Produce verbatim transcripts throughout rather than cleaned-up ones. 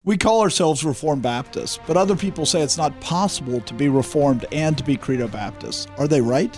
We call ourselves Reformed Baptists, but other people say it's not possible to be Reformed and to be Credo Baptist. Are they right?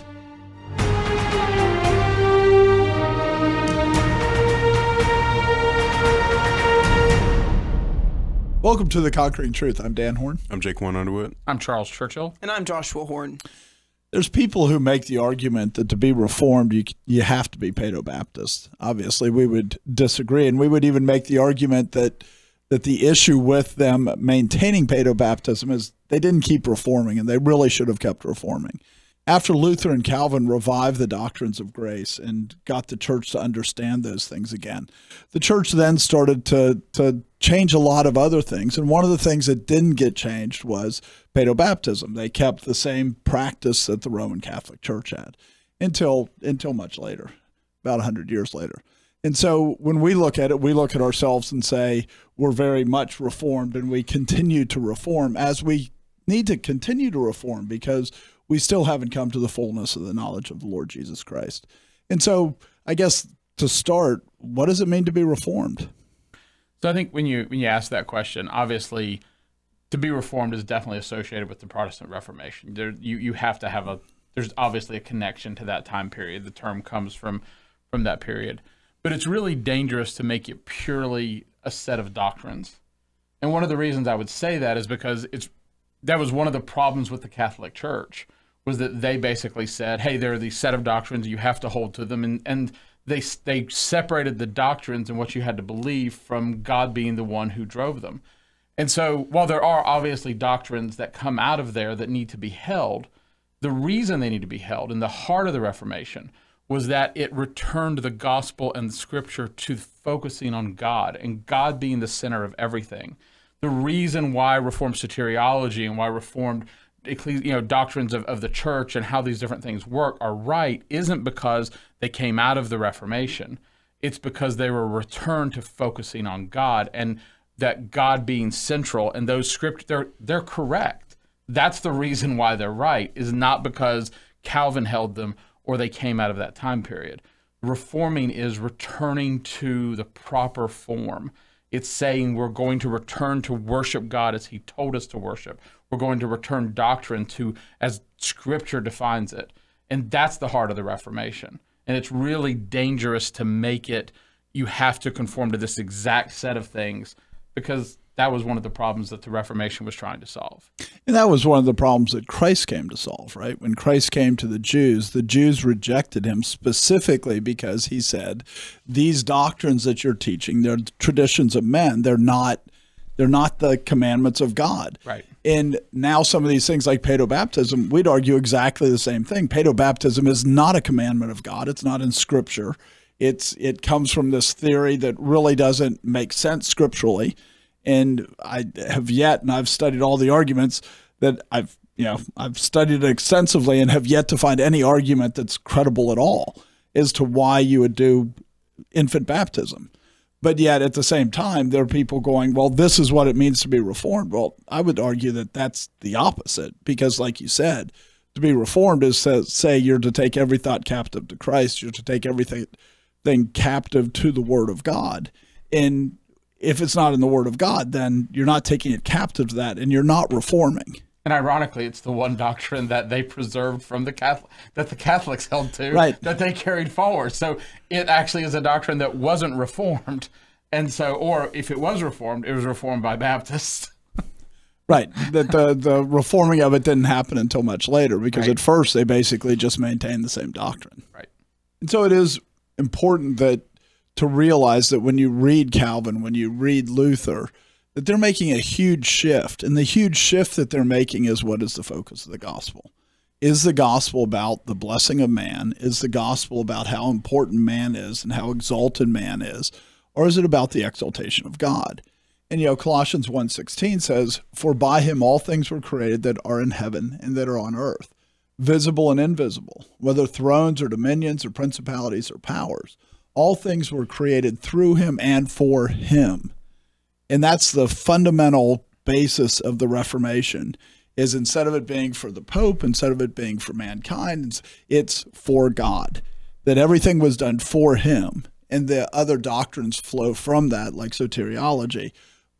Welcome to The Conquering Truth. I'm Dan Horn. I'm Jake One Underwood. I'm Charles Churchill. And I'm Joshua Horn. There's people who make the argument that to be Reformed, you you have to be Paedo-Baptist. Obviously, we would disagree, and we would even make the argument that that the issue with them maintaining Paedo-Baptism is they didn't keep reforming, and they really should have kept reforming. After Luther and Calvin revived the doctrines of grace and got the church to understand those things again, the church then started to, to change a lot of other things. And one of the things that didn't get changed was Paedo-Baptism. They kept the same practice that the Roman Catholic Church had until, until much later, about one hundred years later. And so when we look at it, we look at ourselves and say we're very much reformed, and we continue to reform as we need to continue to reform because we still haven't come to the fullness of the knowledge of the Lord Jesus Christ. And so I guess to start, what does it mean to be reformed? So I think when you when you ask that question, obviously to be reformed is definitely associated with the Protestant Reformation. There, you, you have to have a, there's obviously a connection to that time period. The term comes from, from that period. But it's really dangerous to make it purely a set of doctrines. And one of the reasons I would say that is because it's that was one of the problems with the Catholic Church, was that they basically said, hey, there are these set of doctrines, you have to hold to them. And, and they, they separated the doctrines and what you had to believe from God being the one who drove them. And so while there are obviously doctrines that come out of there that need to be held, the reason they need to be held in the heart of the Reformation was that it returned the gospel and the scripture to focusing on God and God being the center of everything. The reason why Reformed soteriology and why Reformed you know, doctrines of, of the church and how these different things work are right isn't because they came out of the Reformation. It's because they were returned to focusing on God and that God being central, and those script they're they're correct. That's the reason why they're right, is not because Calvin held them or they came out of that time period. Reforming is returning to the proper form. It's saying we're going to return to worship God as he told us to worship. We're going to return doctrine to as Scripture defines it. And that's the heart of the Reformation. And it's really dangerous to make it, you have to conform to this exact set of things, because that was one of the problems that the Reformation was trying to solve. And that was one of the problems that Christ came to solve, right? When Christ came to the Jews, the Jews rejected him specifically because he said, these doctrines that you're teaching, they're traditions of men. They're not, they're not the commandments of God. Right. And now some of these things like Paedo-Baptism, we'd argue exactly the same thing. Paedo-Baptism is not a commandment of God. It's not in Scripture. It's, it comes from this theory that really doesn't make sense scripturally. And I have yet, and I've studied all the arguments that I've, you know, I've studied extensively and have yet to find any argument that's credible at all as to why you would do infant baptism. But yet at the same time, there are people going, well, this is what it means to be reformed. Well, I would argue that that's the opposite, because like you said, to be reformed is to say you're to take every thought captive to Christ. You're to take everything thing captive to the Word of God. And if it's not in the Word of God, then you're not taking it captive to that, and you're not reforming. And ironically, it's the one doctrine that they preserved from the Catholic, that the Catholics held to, right, that they carried forward. So it actually is a doctrine that wasn't reformed. And so, or if it was reformed, it was reformed by Baptists. Right. That the, the reforming of it didn't happen until much later, because right. at first they basically just maintained the same doctrine. Right. And so it is important that to realize that when you read Calvin, when you read Luther, that they're making a huge shift. And the huge shift that they're making is, what is the focus of the gospel? Is the gospel about the blessing of man? Is the gospel about how important man is and how exalted man is? Or is it about the exaltation of God? And, you know, Colossians one sixteen says, for by him all things were created that are in heaven and that are on earth, visible and invisible, whether thrones or dominions or principalities or powers. All things were created through him and for him. And that's the fundamental basis of the Reformation, is instead of it being for the Pope, instead of it being for mankind, it's, it's for God, that everything was done for him. And the other doctrines flow from that, like soteriology.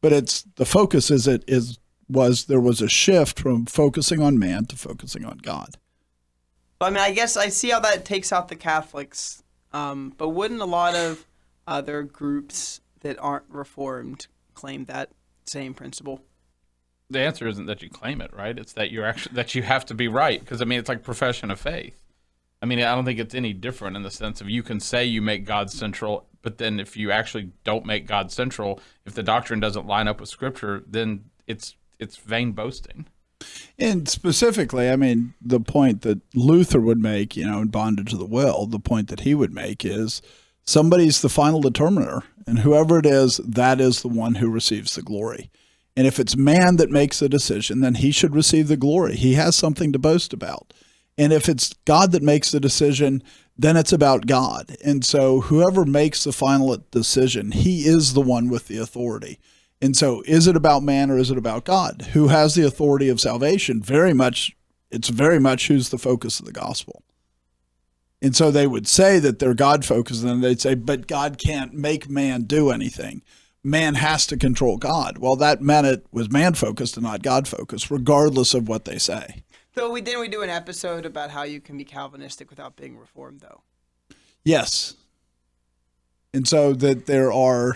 but it's the focus is it is was there was a shift from focusing on man to focusing on God. I mean, I guess I see how that takes out the Catholics, um, but wouldn't a lot of other groups that aren't Reformed claim that same principle? The answer isn't that you claim it, right? It's that you're actually that you have to be right, because I mean, it's like profession of faith. I mean, I don't think it's any different in the sense of you can say you make God central, but then if you actually don't make God central, if the doctrine doesn't line up with Scripture, then it's it's vain boasting. And specifically, I mean, the point that Luther would make, you know, in Bondage of the Will, the point that he would make is somebody's the final determiner, and whoever it is, that is the one who receives the glory. And if it's man that makes the decision, then he should receive the glory. He has something to boast about. And if it's God that makes the decision, then it's about God. And so whoever makes the final decision, he is the one with the authority. And so is it about man or is it about God? Who has the authority of salvation? Very much, it's very much who's the focus of the gospel. And so they would say that they're God-focused, and then they'd say, but God can't make man do anything. Man has to control God. Well, that meant it was man-focused and not God-focused, regardless of what they say. So we didn't we do an episode about how you can be Calvinistic without being Reformed, though? Yes. And so that there are...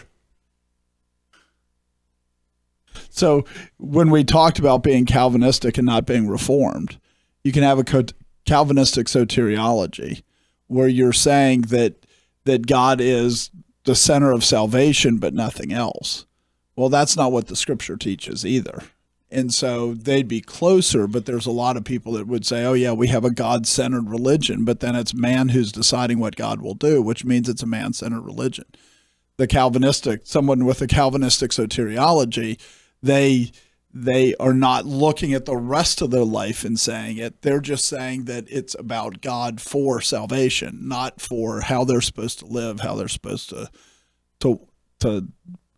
So when we talked about being Calvinistic and not being Reformed, you can have a Calvinistic soteriology where you're saying that that God is the center of salvation but nothing else. Well, that's not what the Scripture teaches either. And so they'd be closer, but there's a lot of people that would say, oh, yeah, we have a God-centered religion, but then it's man who's deciding what God will do, which means it's a man-centered religion. The Calvinistic, someone with a Calvinistic soteriology, they they are not looking at the rest of their life and saying it. They're just saying that it's about God for salvation, not for how they're supposed to live, how they're supposed to to to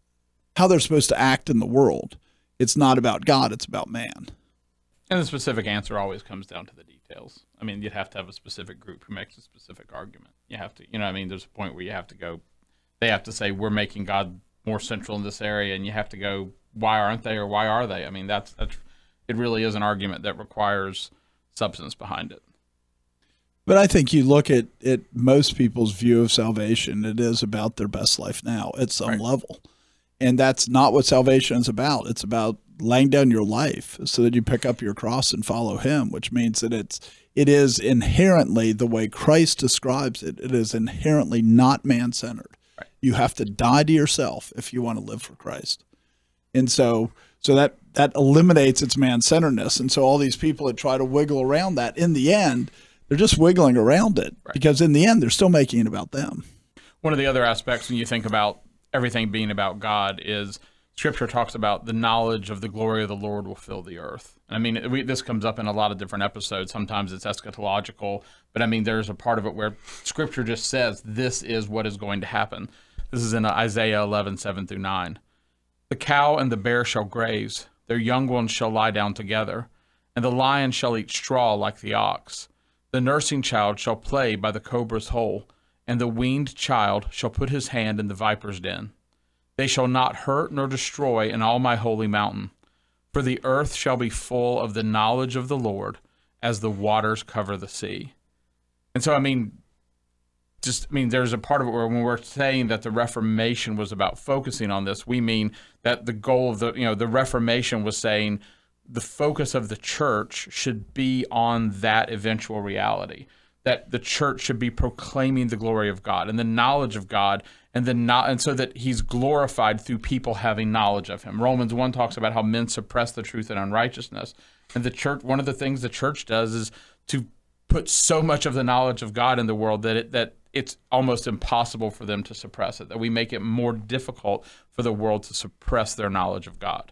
how they're supposed to act in the world. It's not about God, it's about man. And the specific answer always comes down to the details. I mean, you'd have to have a specific group who makes a specific argument. You have to, you know, I mean, there's a point where you have to go, they have to say, we're making God more central in this area, and you have to go, why aren't they, or why are they? I mean, that's, that's it really is an argument that requires substance behind it. But I think you look at, at most people's view of salvation, it is about their best life now at some Right. level. And that's not what salvation is about. It's about laying down your life so that you pick up your cross and follow him, which means that it's it is inherently, the way Christ describes it, it is inherently not man-centered. Right. You have to die to yourself if you want to live for Christ. And so so that, that eliminates its man-centeredness. And so all these people that try to wiggle around that, in the end, they're just wiggling around it. Right. Because in the end, they're still making it about them. One of the other aspects when you think about everything being about God is Scripture talks about the knowledge of the glory of the Lord will fill the earth. And I mean, we, this comes up in a lot of different episodes. Sometimes it's eschatological, but I mean, there's a part of it where Scripture just says this is what is going to happen. This is in Isaiah eleven, seven through nine. The cow and the bear shall graze, their young ones shall lie down together, and the lion shall eat straw like the ox. The nursing child shall play by the cobra's hole, and the weaned child shall put his hand in the viper's den. They shall not hurt nor destroy in all my holy mountain, for the earth shall be full of the knowledge of the Lord as the waters cover the sea. And so, I mean, just, I mean, there's a part of it where when we're saying that the Reformation was about focusing on this, we mean that the goal of the, you know, the Reformation was saying the focus of the church should be on that eventual reality. That the church should be proclaiming the glory of God and the knowledge of God, and the not, and so that he's glorified through people having knowledge of him. Romans one talks about how men suppress the truth in unrighteousness. And the church, one of the things the church does is to put so much of the knowledge of God in the world that it, that it's almost impossible for them to suppress it, that we make it more difficult for the world to suppress their knowledge of God.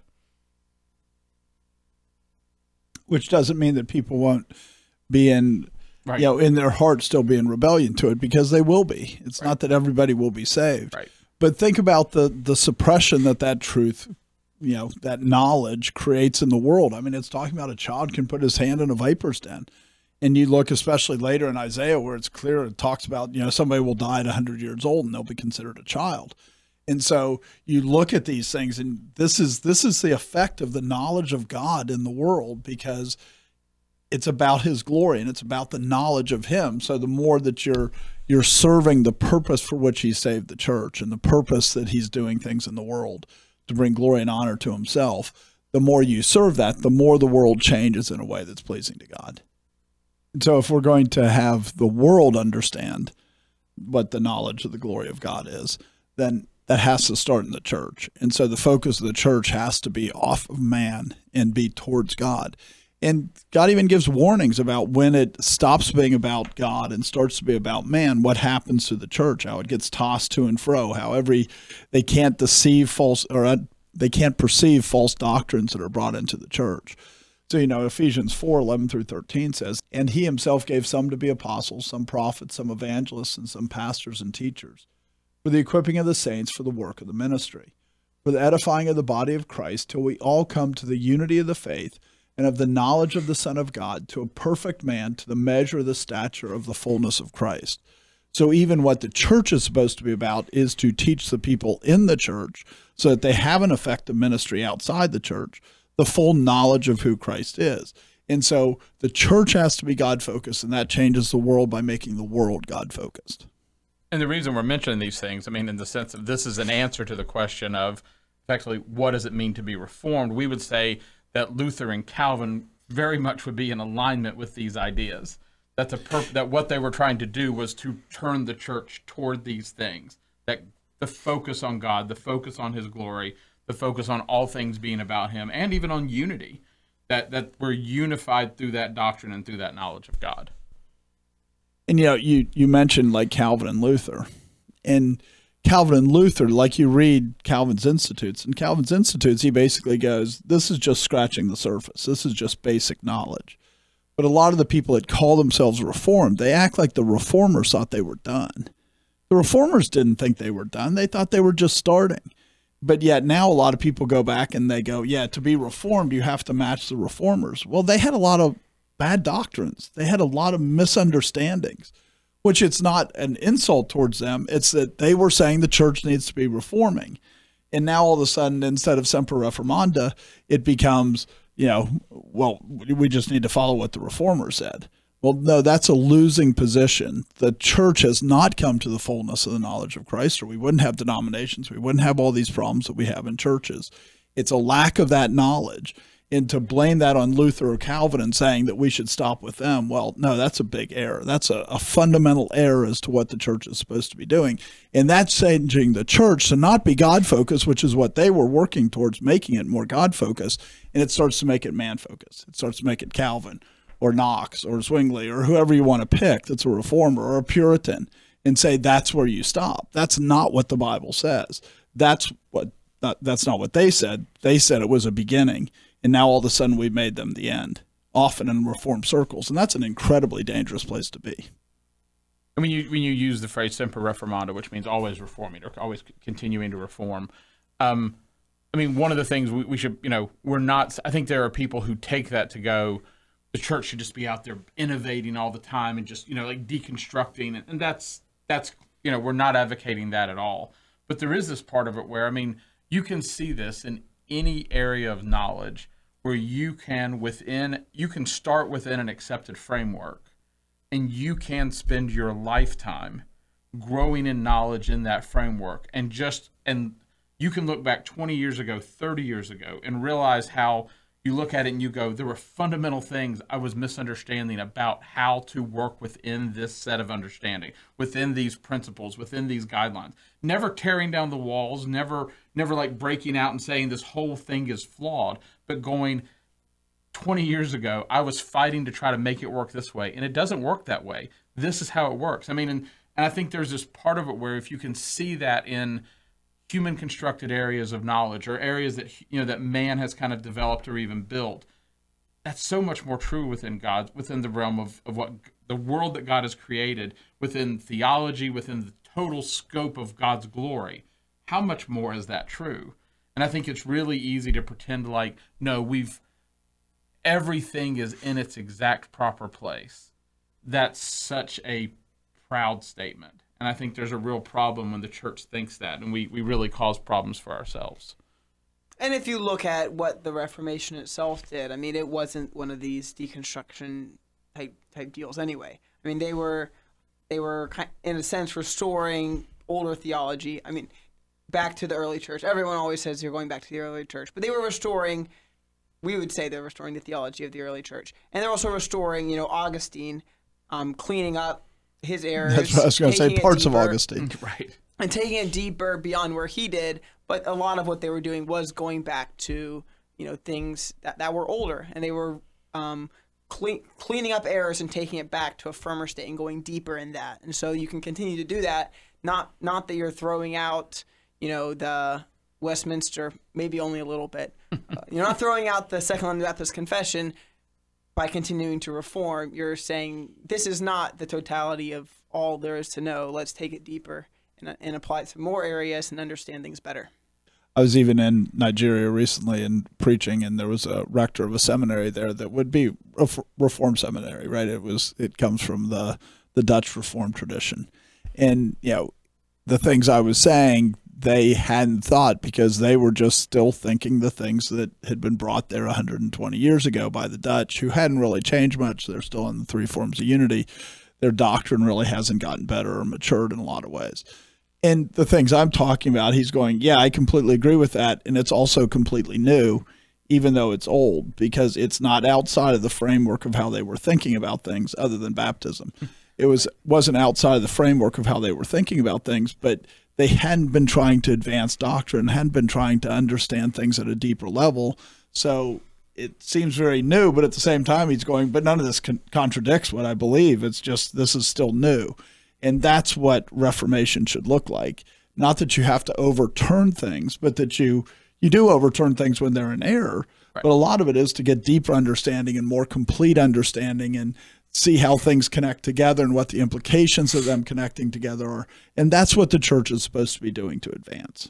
Which doesn't mean that people won't be in... Right. You know, in their heart still be in rebellion to it, because they will be. It's Right. not that everybody will be saved. Right. But think about the the suppression that that truth, you know, that knowledge creates in the world. I mean, it's talking about a child can put his hand in a viper's den. And you look especially later in Isaiah where it's clear, it talks about, you know, somebody will die at one hundred years old and they'll be considered a child. And so you look at these things, and this is this is the effect of the knowledge of God in the world, because it's about his glory and it's about the knowledge of him. So the more that you're you're serving the purpose for which he saved the church and the purpose that he's doing things in the world to bring glory and honor to himself, the more you serve that, the more the world changes in a way that's pleasing to God. And so if we're going to have the world understand what the knowledge of the glory of God is, then that has to start in the church. And so the focus of the church has to be off of man and be towards God. And God even gives warnings about when it stops being about God and starts to be about man, what happens to the church, how it gets tossed to and fro, how every, they can't deceive false, or uh, they can't perceive false doctrines that are brought into the church. So, you know, Ephesians four, eleven through thirteen says, and he himself gave some to be apostles, some prophets, some evangelists, and some pastors and teachers, for the equipping of the saints for the work of the ministry, for the edifying of the body of Christ, till we all come to the unity of the faith and of the knowledge of the Son of God, to a perfect man, to the measure of the stature of the fullness of Christ. So even what the church is supposed to be about is to teach the people in the church, so that they have an effective ministry outside the church, the full knowledge of who Christ is. And so the church has to be God-focused, and that changes the world by making the world God-focused. And the reason we're mentioning these things, I mean, in the sense of this is an answer to the question of, effectively, what does it mean to be reformed? We would say that Luther and Calvin very much would be in alignment with these ideas. That the perp- that what they were trying to do was to turn the church toward these things. That the focus on God, the focus on his glory, the focus on all things being about him, and even on unity. That that we're unified through that doctrine and through that knowledge of God. And, you know, you, you mentioned like Calvin and Luther. And Calvin and Luther, like you read Calvin's Institutes. In Calvin's Institutes, he basically goes, this is just scratching the surface. This is just basic knowledge. But a lot of the people that call themselves Reformed, they act like the Reformers thought they were done. The Reformers didn't think they were done. They thought they were just starting. But yet now a lot of people go back and they go, yeah, to be Reformed, you have to match the Reformers. Well, they had a lot of bad doctrines. They had a lot of misunderstandings, which it's not an insult towards them. It's that they were saying the church needs to be reforming. And now all of a sudden, instead of Semper Reformanda, it becomes, you know, well, we just need to follow what the Reformers said. Well, no, that's a losing position. The church has not come to the fullness of the knowledge of Christ, or we wouldn't have denominations. We wouldn't have all these problems that we have in churches. It's a lack of that knowledge. And to blame that on Luther or Calvin and saying that we should stop with them, well, no, that's a big error. That's a, a fundamental error as to what the church is supposed to be doing. And that's changing the church to not be God-focused, which is what they were working towards, making it more God-focused. And it starts to make it man-focused. It starts to make it Calvin or Knox or Zwingli or whoever you want to pick that's a reformer or a Puritan, and say that's where you stop. That's not what the Bible says. That's what not, that's not what they said. They said it was a beginning. And now all of a sudden we've made them the end, often in Reformed circles. And that's an incredibly dangerous place to be. I mean, you, when you use the phrase Semper Reformanda, which means always reforming or always continuing to reform, um, I mean, one of the things we, we should, you know, we're not, I think there are people who take that to go, the church should just be out there innovating all the time and just, you know, like deconstructing. And that's, that's, you know, we're not advocating that at all. But there is this part of it where, I mean, you can see this in any area of knowledge where you can within you can start within an accepted framework, and you can spend your lifetime growing in knowledge in that framework, and just and you can look back twenty years ago, thirty years ago, and realize how you look at it and you go, there were fundamental things I was misunderstanding about how to work within this set of understanding, within these principles, within these guidelines. Never tearing down the walls, never, never like breaking out and saying this whole thing is flawed, but going, twenty years ago, I was fighting to try to make it work this way, and it doesn't work that way. This is how it works. I mean, and, and I think there's this part of it where if you can see that in human constructed areas of knowledge or areas that, you know, that man has kind of developed or even built, that's so much more true within God, within the realm of, of what the world that God has created, within theology, within the total scope of God's glory. How much more is that true? And I think it's really easy to pretend like, no, we've, everything is in its exact proper place. That's such a proud statement. And I think there's a real problem when the church thinks that, and we, we really cause problems for ourselves. And if you look at what the Reformation itself did, I mean, it wasn't one of these deconstruction type type deals anyway. I mean, they were they were in a sense restoring older theology. I mean, back to the early church. Everyone always says you're going back to the early church, but they were restoring. We would say they're restoring the theology of the early church, and they're also restoring, you know, Augustine, um, cleaning up his errors. That's what I was going to say. Parts deeper, of Augustine, right, and taking it deeper beyond where he did. But a lot of what they were doing was going back to, you know, things that, that were older, and they were um, clean, cleaning up errors and taking it back to a firmer state and going deeper in that. And so you can continue to do that. Not not that you're throwing out, you know, the Westminster, maybe only a little bit. uh, you're not throwing out the Second London Baptist Confession by continuing to reform. You're saying this is not the totality of all there is to know. Let's take it deeper and, and apply it to more areas and understand things better. I was even in Nigeria recently and preaching, and there was a rector of a seminary there that would be a Reformed seminary, right? It was it comes from the the Dutch Reformed tradition, and you know the things I was saying they hadn't thought because they were just still thinking the things that had been brought there one hundred twenty years ago by the Dutch, who hadn't really changed much. They're still in the three forms of unity. Their doctrine really hasn't gotten better or matured in a lot of ways. And the things I'm talking about, he's going, yeah, I completely agree with that. And it's also completely new, even though it's old, because it's not outside of the framework of how they were thinking about things other than baptism. It was, wasn't outside of the framework of how they were thinking about things, but they hadn't been trying to advance doctrine, hadn't been trying to understand things at a deeper level. So it seems very new, but at the same time, he's going, but none of this con- contradicts what I believe. It's just, this is still new. And that's what Reformation should look like. Not that you have to overturn things, but that you you do overturn things when they're in error. Right. But a lot of it is to get deeper understanding and more complete understanding and see how things connect together and what the implications of them connecting together are. And that's what the church is supposed to be doing to advance.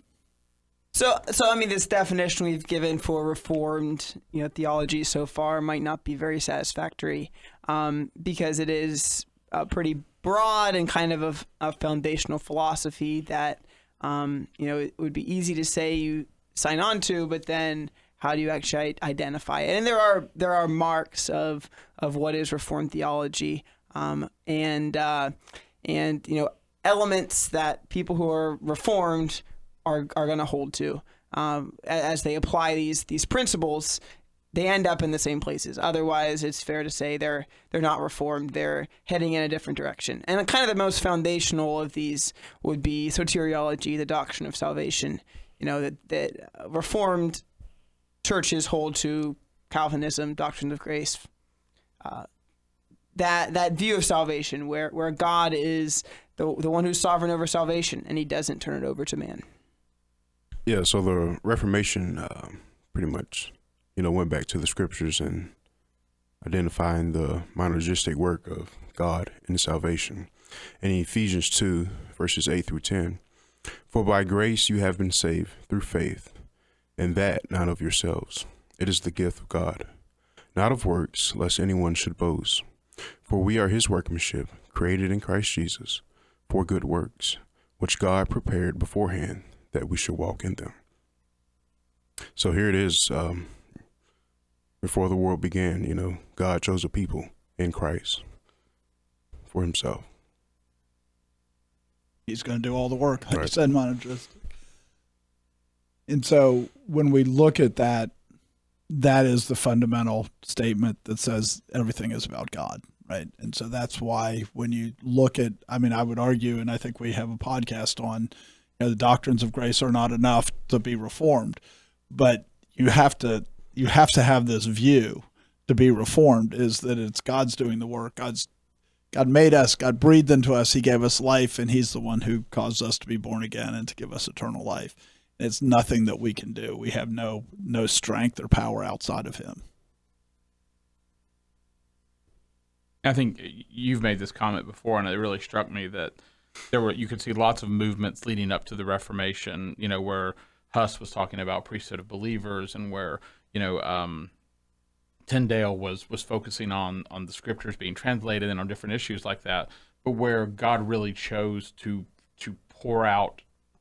So, so I mean, this definition we've given for Reformed, you know, theology so far might not be very satisfactory um, because it is uh, pretty broad and kind of a, a foundational philosophy that, um, you know, it would be easy to say you sign on to, but then how do you actually identify it? And there are there are marks of of what is Reformed theology, um, and uh, and you know elements that people who are Reformed are are going to hold to um, as they apply these these principles. They end up in the same places. Otherwise, it's fair to say they're they're not Reformed. They're heading in a different direction. And kind of the most foundational of these would be soteriology, the doctrine of salvation. You know, that, that Reformed churches hold to Calvinism, doctrine of grace. Uh, that that view of salvation, where where God is the the one who's sovereign over salvation, and He doesn't turn it over to man. Yeah. So the Reformation, uh, pretty much, you know, went back to the scriptures and identifying the monergistic work of God in salvation. In Ephesians two, verses eight through ten, for by grace you have been saved through faith, and that not of yourselves. It is the gift of God, not of works, lest anyone should boast. For we are his workmanship, created in Christ Jesus, for good works, which God prepared beforehand that we should walk in them. So here it is. Um, Before the world began, you know, God chose a people in Christ for himself. He's going to do all the work, like Right. you said, monergistic. And so when we look at that, that is the fundamental statement that says everything is about God, right? And so that's why when you look at, I mean, I would argue, and I think we have a podcast on, you know, the doctrines of grace are not enough to be Reformed, but you have to you have to have this view to be Reformed, is that it's God's doing the work. God's God made us, God breathed into us, He gave us life, and He's the one who caused us to be born again and to give us eternal life. It's nothing that we can do. We have no no strength or power outside of Him. I think you've made this comment before, and it really struck me that there were you could see lots of movements leading up to the Reformation, you know, where Huss was talking about priesthood of believers, and where, you know, um, Tyndale was was focusing on on the scriptures being translated and on different issues like that. but where God really chose to to pour out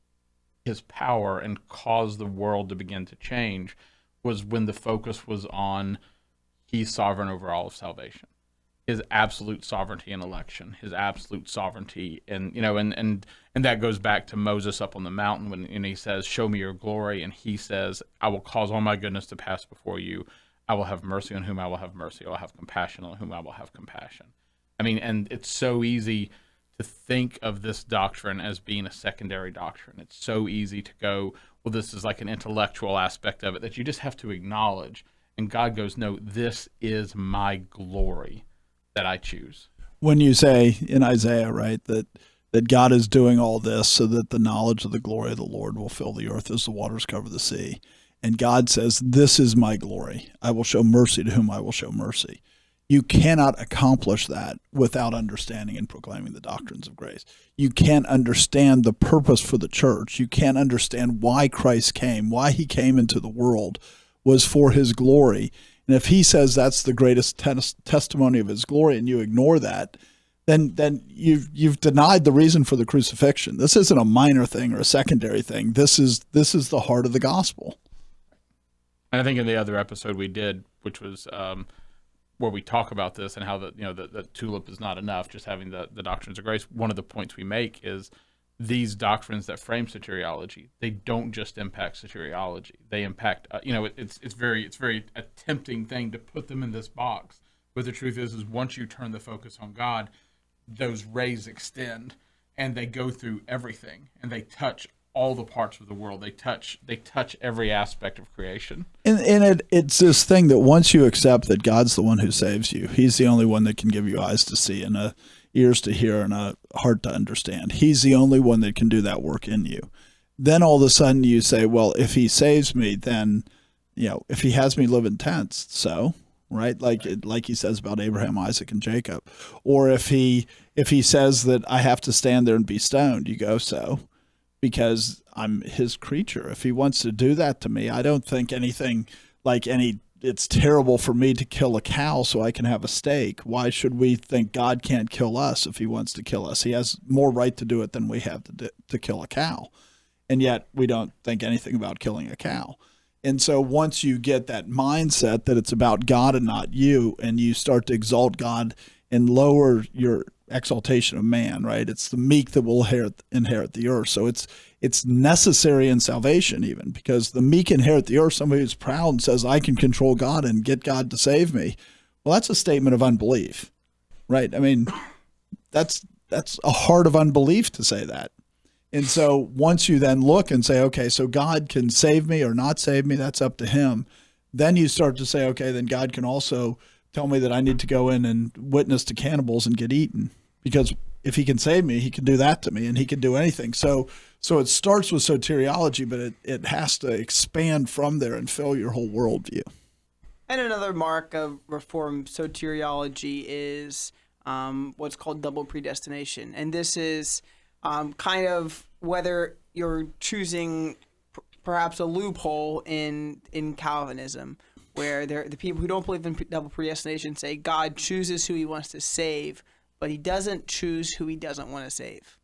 his power and cause the world to begin to change was when the focus was on he's sovereign over all of salvation. His absolute sovereignty in election, his absolute sovereignty, and you know, and and and that goes back to Moses up on the mountain when and he says, "Show me your glory," and he says, "I will cause all my goodness to pass before you. I will have mercy on whom I will have mercy. I will have compassion on whom I will have compassion." I mean, and it's so easy to think of this doctrine as being a secondary doctrine. It's so easy to go, well, this is like an intellectual aspect of it that you just have to acknowledge. And God goes, no, this is my glory that I choose. When you say in Isaiah, right, that that God is doing all this so that the knowledge of the glory of the Lord will fill the earth as the waters cover the sea. And God says, this is my glory. I will show mercy to whom I will show mercy. You cannot accomplish that without understanding and proclaiming the doctrines of grace. You can't understand the purpose for the church. You can't understand why Christ came, why he came into the world was for his glory. And if he says that's the greatest tes- testimony of his glory and you ignore that, then then you've you've denied the reason for the crucifixion. This isn't a minor thing or a secondary thing. This is this is the heart of the gospel. And I think in the other episode we did, which was um, where we talk about this and how the you know the, the tulip is not enough, just having the, the doctrines of grace. One of the points we make is these doctrines that frame soteriology, they don't just impact soteriology. They impact, uh, you know, it, it's it's very it's very a tempting thing to put them in this box. But the truth is, is once you turn the focus on God, those rays extend and they go through everything and they touch all the parts of the world. They touch they touch every aspect of creation. And, and it, it's this thing that once you accept that God's the one who saves you, he's the only one that can give you eyes to see and a ears to hear and a heart to understand. He's the only one that can do that work in you. Then all of a sudden you say, well, if he saves me, then, you know, if he has me live in tents, so, right? Like, right. like he says about Abraham, Isaac, and Jacob. Or if he, if he says that I have to stand there and be stoned, you go, so, because I'm his creature. If he wants to do that to me, I don't think anything like any it's terrible for me to kill a cow so I can have a steak. Why should we think God can't kill us if he wants to kill us? He has more right to do it than we have to do, to kill a cow. And yet we don't think anything about killing a cow. And so once you get that mindset that it's about God and not you, and you start to exalt God and lower your exaltation of man, right? It's the meek that will inherit, inherit the earth. So it's it's necessary in salvation even, because the meek inherit the earth. Somebody who's proud and says, I can control God and get God to save me. Well, that's a statement of unbelief, right? I mean, that's that's a heart of unbelief to say that. And so once you then look and say, okay, so God can save me or not save me, that's up to him. Then you start to say, okay, then God can also tell me that I need to go in and witness to cannibals and get eaten, because if he can save me, he can do that to me, and he can do anything. So so it starts with soteriology, but it, it has to expand from there and fill your whole worldview. And another mark of Reformed soteriology is um, what's called double predestination. And this is um, kind of whether you're choosing p- perhaps a loophole in in Calvinism, where the people who don't believe in double predestination say God chooses who he wants to save, but he doesn't choose who he doesn't want to save.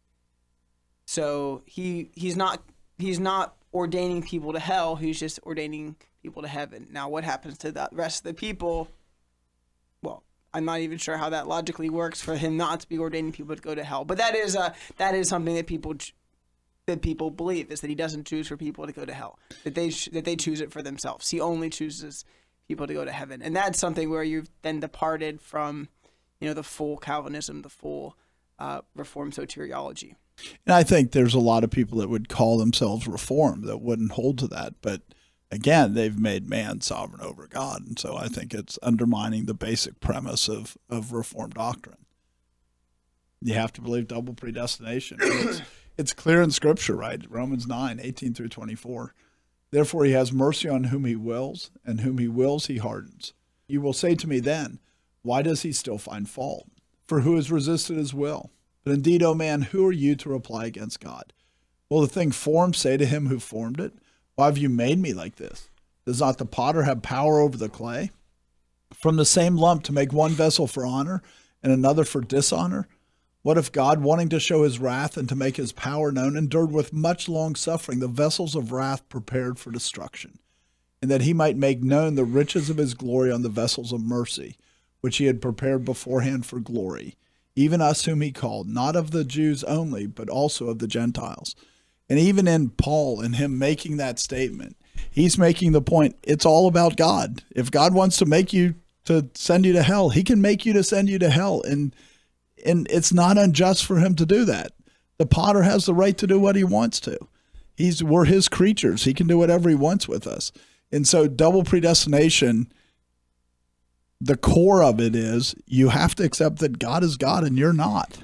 So he he's not he's not ordaining people to hell, he's just ordaining people to heaven. Now what happens to the rest of the people? Well, I'm not even sure how that logically works for him not to be ordaining people to go to hell. But that is a that is something that people that people believe, is that he doesn't choose for people to go to hell. That they that they choose it for themselves. He only chooses people to go to heaven. And that's something where you've then departed from, you know, the full Calvinism, the full uh, Reformed soteriology. And I think there's a lot of people that would call themselves Reformed that wouldn't hold to that. But again, they've made man sovereign over God. And so I think it's undermining the basic premise of, of Reformed doctrine. You have to believe double predestination. It's, it's clear in Scripture, right? Romans nine, eighteen through twenty-four. Therefore he has mercy on whom he wills, and whom he wills he hardens. You will say to me then, why does he still find fault? For who has resisted his will? But indeed, O man, who are you to reply against God? Will the thing formed say to him who formed it, why have you made me like this? Does not the potter have power over the clay? From the same lump to make one vessel for honor and another for dishonor? What if God, wanting to show his wrath and to make his power known, endured with much long suffering the vessels of wrath prepared for destruction, and that he might make known the riches of his glory on the vessels of mercy, which he had prepared beforehand for glory, even us whom he called, not of the Jews only, but also of the Gentiles. And even in Paul and him making that statement, he's making the point, it's all about God. If God wants to make you to send you to hell, he can make you to send you to hell. And and it's not unjust for him to do that. The potter has the right to do what he wants to. He's we're his creatures. He can do whatever he wants with us. And so double predestination, the core of it is you have to accept that God is God and you're not.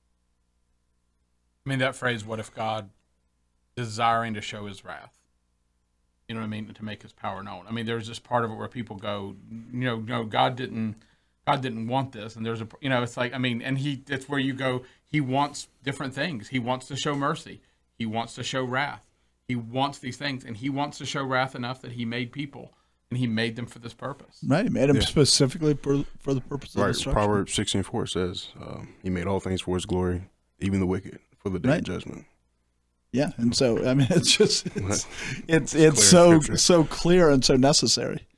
I mean, that phrase, what if God desiring to show his wrath? You know what I mean? To make his power known. I mean, there's this part of it where people go, you know, no, God didn't, God didn't want this. And there's a, you know, it's like, I mean, and he, it's where you go, he wants different things. He wants to show mercy. He wants to show wrath. He wants these things, and he wants to show wrath enough that he made people, and he made them for this purpose. Right, he made them Yeah. specifically for, for the purpose of Right. destruction. Proverbs sixteen four says, um, he made all things for his glory, even the wicked, for the day Right. of judgment. Yeah, and so I mean, it's just it's Right. it's, it's Clear so scripture. so clear and so necessary.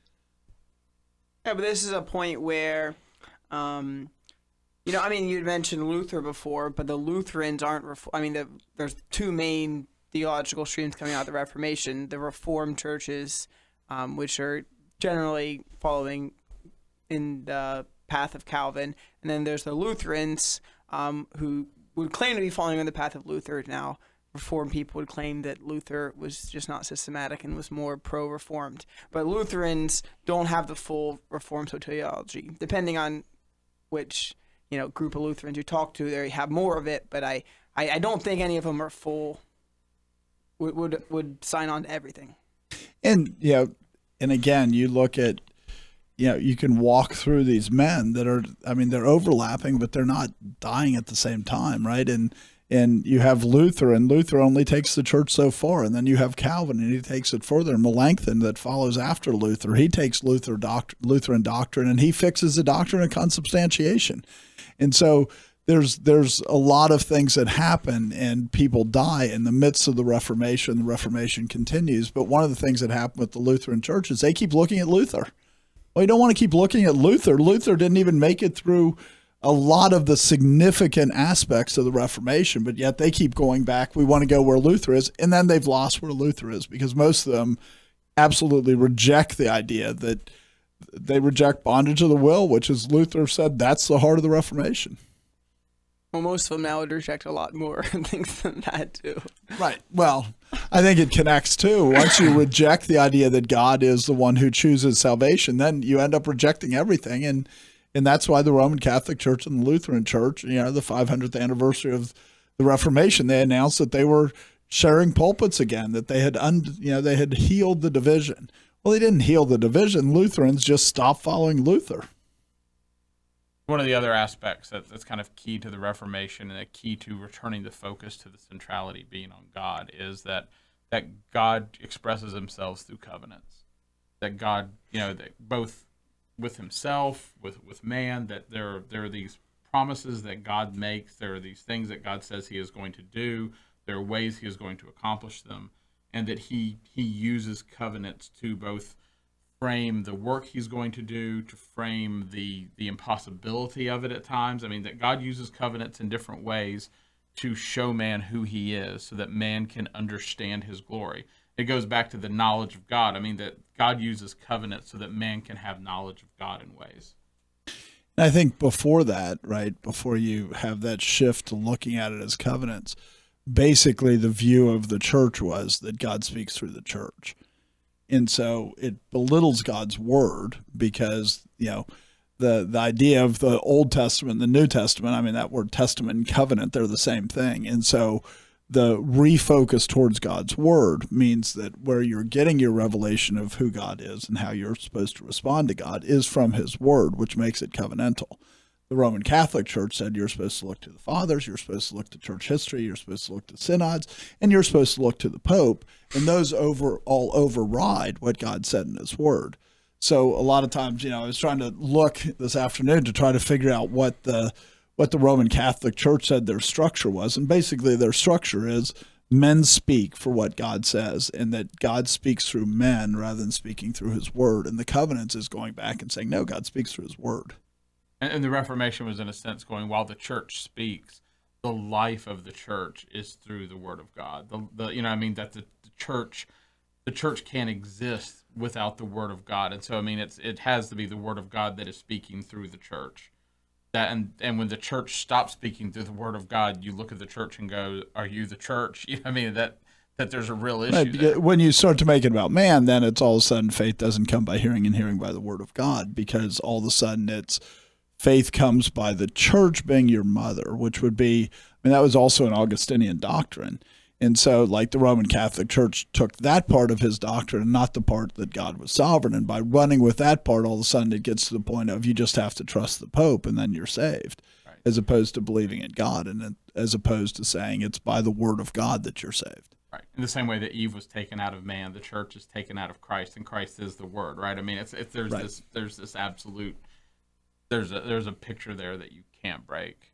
Yeah, but this is a point where, um, you know, I mean, you'd mentioned Luther before, but the Lutherans aren't. Ref- I mean, the, there's two main theological streams coming out of the Reformation: the Reformed churches, um, which are generally following in the path of Calvin, and then there's the Lutherans, um, who would claim to be following in the path of Luther. Now, Reformed people would claim that Luther was just not systematic and was more pro-Reformed. But Lutherans don't have the full Reformed soteriology. Depending on which, you know, group of Lutherans you talk to, they have more of it. But I, I, I don't think any of them are full, would, would, would sign on to everything. And you know, and again, you look at, you know, you can walk through these men that are, I mean, they're overlapping, but they're not dying at the same time, right? And and you have Luther, and Luther only takes the church so far, and then you have Calvin, and he takes it further. And Melanchthon, that follows after Luther, he takes Luther doct- Lutheran doctrine, and he fixes the doctrine of consubstantiation. And so there's there's a lot of things that happen, and people die in the midst of the Reformation. The Reformation continues, but one of the things that happened with the Lutheran church is they keep looking at Luther. Well, you don't want to keep looking at Luther. Luther didn't even make it through a lot of the significant aspects of the Reformation, but yet they keep going back. We want to go where Luther is, and then they've lost where Luther is because most of them absolutely reject the idea that they reject bondage of the will, which, as Luther said, that's the heart of the Reformation. Well, most of them now would reject a lot more things than that, too. Right. Well, I think it connects too. Once you reject the idea that God is the one who chooses salvation, then you end up rejecting everything. And and that's why the Roman Catholic Church and the Lutheran Church, you know, the five hundredth anniversary of the Reformation, they announced that they were sharing pulpits again, that they had, un, you know, they had healed the division. Well, they didn't heal the division. Lutherans just stopped following Luther. One of the other aspects that, that's kind of key to the Reformation and a key to returning the focus to the centrality being on God is that that God expresses himself through covenants. That God, you know, that both with himself, with, with man, that there, there are these promises that God makes. There are these things that God says he is going to do. There are ways he is going to accomplish them. And that he, he uses covenants to both frame the work he's going to do, to frame the the impossibility of it at times. I mean, that God uses covenants in different ways to show man who he is so that man can understand his glory. It goes back to the knowledge of God. I mean, that God uses covenants so that man can have knowledge of God in ways. And I think before that, right, before you have that shift to looking at it as covenants, basically the view of the church was that God speaks through the church. And so it belittles God's word because, you know, the, the idea of the Old Testament, the New Testament, I mean, that word testament and covenant, they're the same thing. And so the refocus towards God's word means that where you're getting your revelation of who God is and how you're supposed to respond to God is from his word, which makes it covenantal. The Roman Catholic Church said you're supposed to look to the fathers, you're supposed to look to church history, you're supposed to look to synods, and you're supposed to look to the Pope, and those over all override what God said in his word. So a lot of times, you know, I was trying to look this afternoon to try to figure out what the what the Roman Catholic Church said their structure was. And basically their structure is men speak for what God says, and that God speaks through men rather than speaking through his word. And the covenants is going back and saying, no, God speaks through his word. And, and the Reformation was, in a sense, going, while the church speaks, the life of the church is through the word of God. The, the you know, I mean, that the, the church, the church can't exist without the word of God. And so, I mean, it's it has to be the word of God that is speaking through the church. That and, and when the church stops speaking through the word of God, you look at the church and go, are you the church? You know, I mean, that that there's a real issue right. there. When you start to make it about man, then it's all of a sudden faith doesn't come by hearing and hearing by the word of God, because all of a sudden it's faith comes by the church being your mother, which would be, I mean, that was also an Augustinian doctrine. And so, like, the Roman Catholic Church took that part of his doctrine and not the part that God was sovereign. And by running with that part, all of a sudden it gets to the point of you just have to trust the Pope and then you're saved, right, as opposed to believing in God, and as opposed to saying it's by the word of God that you're saved. Right. In the same way that Eve was taken out of man, the church is taken out of Christ, and Christ is the word, right? I mean, it's, it's there's right. this there's this absolute there's a there's a picture there that you can't break.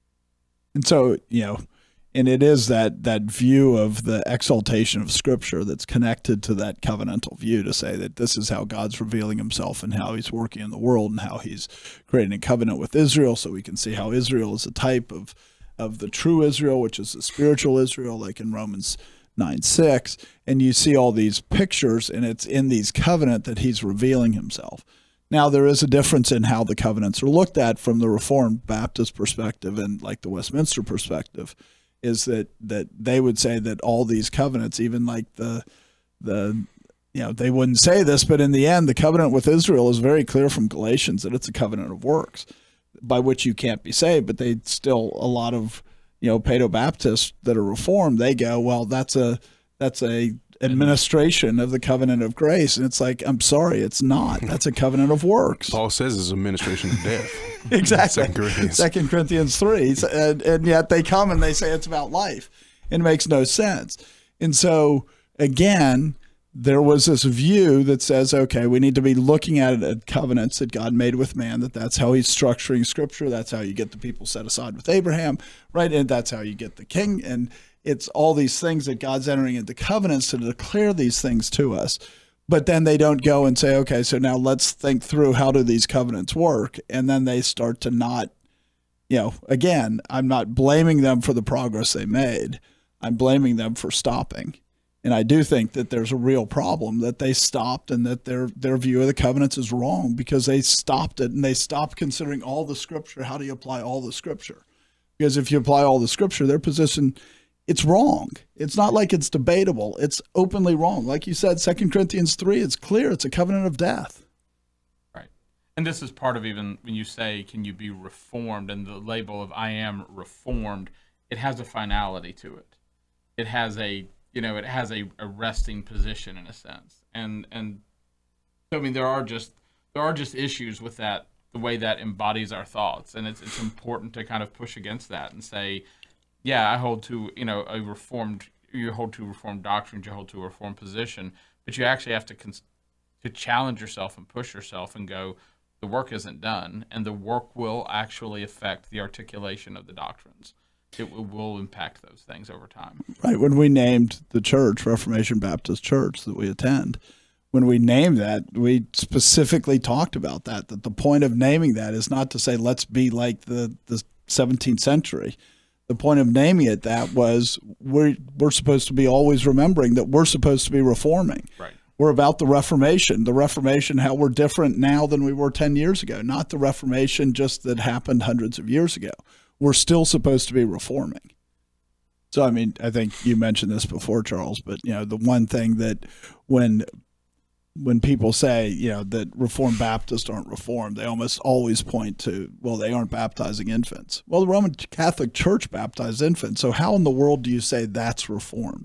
And so, you know, and it is that that view of the exaltation of Scripture that's connected to that covenantal view, to say that this is how God's revealing himself and how he's working in the world and how he's creating a covenant with Israel, so we can see how Israel is a type of, of the true Israel, which is the spiritual Israel, like in Romans nine six. And you see all these pictures, and it's in these covenant that he's revealing himself. Now, there is a difference in how the covenants are looked at from the Reformed Baptist perspective and like the Westminster perspective, is that that they would say that all these covenants, even like the the you know, they wouldn't say this, but in the end, the covenant with Israel is very clear from Galatians that it's a covenant of works by which you can't be saved. But they still, a lot of, you know, Paedo-Baptists that are Reformed, they go, well, that's a that's a administration of the covenant of grace. And it's like, I'm sorry, it's not. That's a covenant of works. Paul says it's administration of death. Exactly. Second Corinthians. Second Corinthians three. And, and yet they come and they say it's about life. It makes no sense. And so, again, there was this view that says, okay, we need to be looking at, at covenants that God made with man, that that's how he's structuring Scripture. That's how you get the people set aside with Abraham, right? And that's how you get the king. And it's all these things that God's entering into covenants to declare these things to us. But then they don't go and say, okay, so now let's think through how do these covenants work? And then they start to not, you know, again, I'm not blaming them for the progress they made. I'm blaming them for stopping. And I do think that there's a real problem that they stopped, and that their their view of the covenants is wrong because they stopped it, and they stopped considering all the Scripture. How do you apply all the Scripture? Because if you apply all the Scripture, their position, it's wrong. It's not like it's debatable. It's openly wrong. Like you said, Second Corinthians three, it's clear. It's a covenant of death. Right. And this is part of, even when you say, can you be reformed, and the label of I am reformed, it has a finality to it. It has a, you know, it has a, a resting position in a sense. And, and so, I mean, there are just, there are just issues with that, the way that embodies our thoughts. And it's, it's important to kind of push against that and say, yeah, I hold to, you know, a reformed, you hold to reformed doctrines, you hold to a reformed position, but you actually have to cons- to challenge yourself and push yourself and go, the work isn't done, and the work will actually affect the articulation of the doctrines. It will, will impact those things over time. Right. When we named the church, Reformation Baptist Church, that we attend, when we named that, we specifically talked about that, that the point of naming that is not to say, let's be like the, the seventeenth century. The point of naming it that was we're, we're supposed to be always remembering that we're supposed to be reforming. Right. We're about the Reformation, the Reformation, how we're different now than we were ten years ago, not the Reformation just that happened hundreds of years ago. We're still supposed to be reforming. So, I mean, I think you mentioned this before, Charles, but, you know, the one thing that when when people say, you know, that Reformed Baptists aren't reformed, they almost always point to, well, they aren't baptizing infants. Well, the Roman Catholic Church baptized infants. So how in the world do you say that's reformed?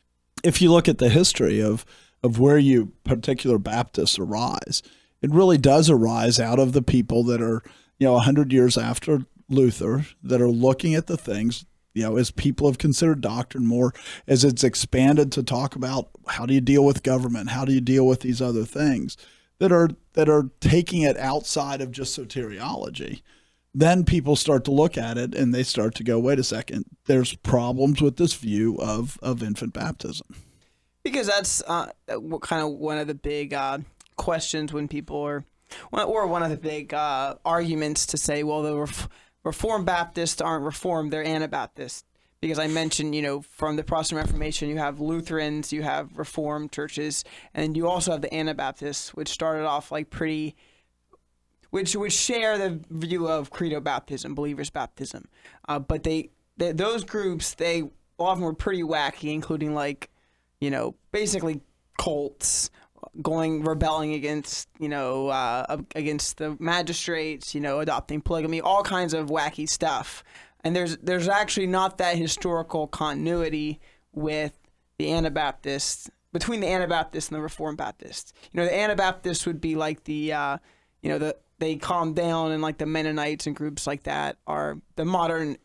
If you look at the history of, of where you particular Baptists arise, it really does arise out of the people that are, you know, one hundred years after Luther, that are looking at the things, you know, as people have considered doctrine more, as it's expanded to talk about how do you deal with government, how do you deal with these other things that are that are taking it outside of just soteriology. then people start to look at it and they start to go, wait a second, there's problems with this view of, of infant baptism. Because that's uh, kind of one of the big uh, questions when people are, or one of the big uh, arguments to say, well, the Ref- Reformed Baptists aren't Reformed, they're Anabaptists. Because I mentioned, you know, from the Protestant Reformation, you have Lutherans, you have Reformed churches, and you also have the Anabaptists, which started off like pretty, which would share the view of credo baptism, believers baptism. Uh, but they, they, those groups, they, a lot of them were pretty wacky, including like, you know, basically cults, going rebelling against, you know, uh, against the magistrates, you know, adopting polygamy, all kinds of wacky stuff. And there's there's actually not that historical continuity with the Anabaptists, between the Anabaptists and the Reformed Baptists. You know, the Anabaptists would be like the, uh, you know, the they calm down, and like the Mennonites and groups like that are the modern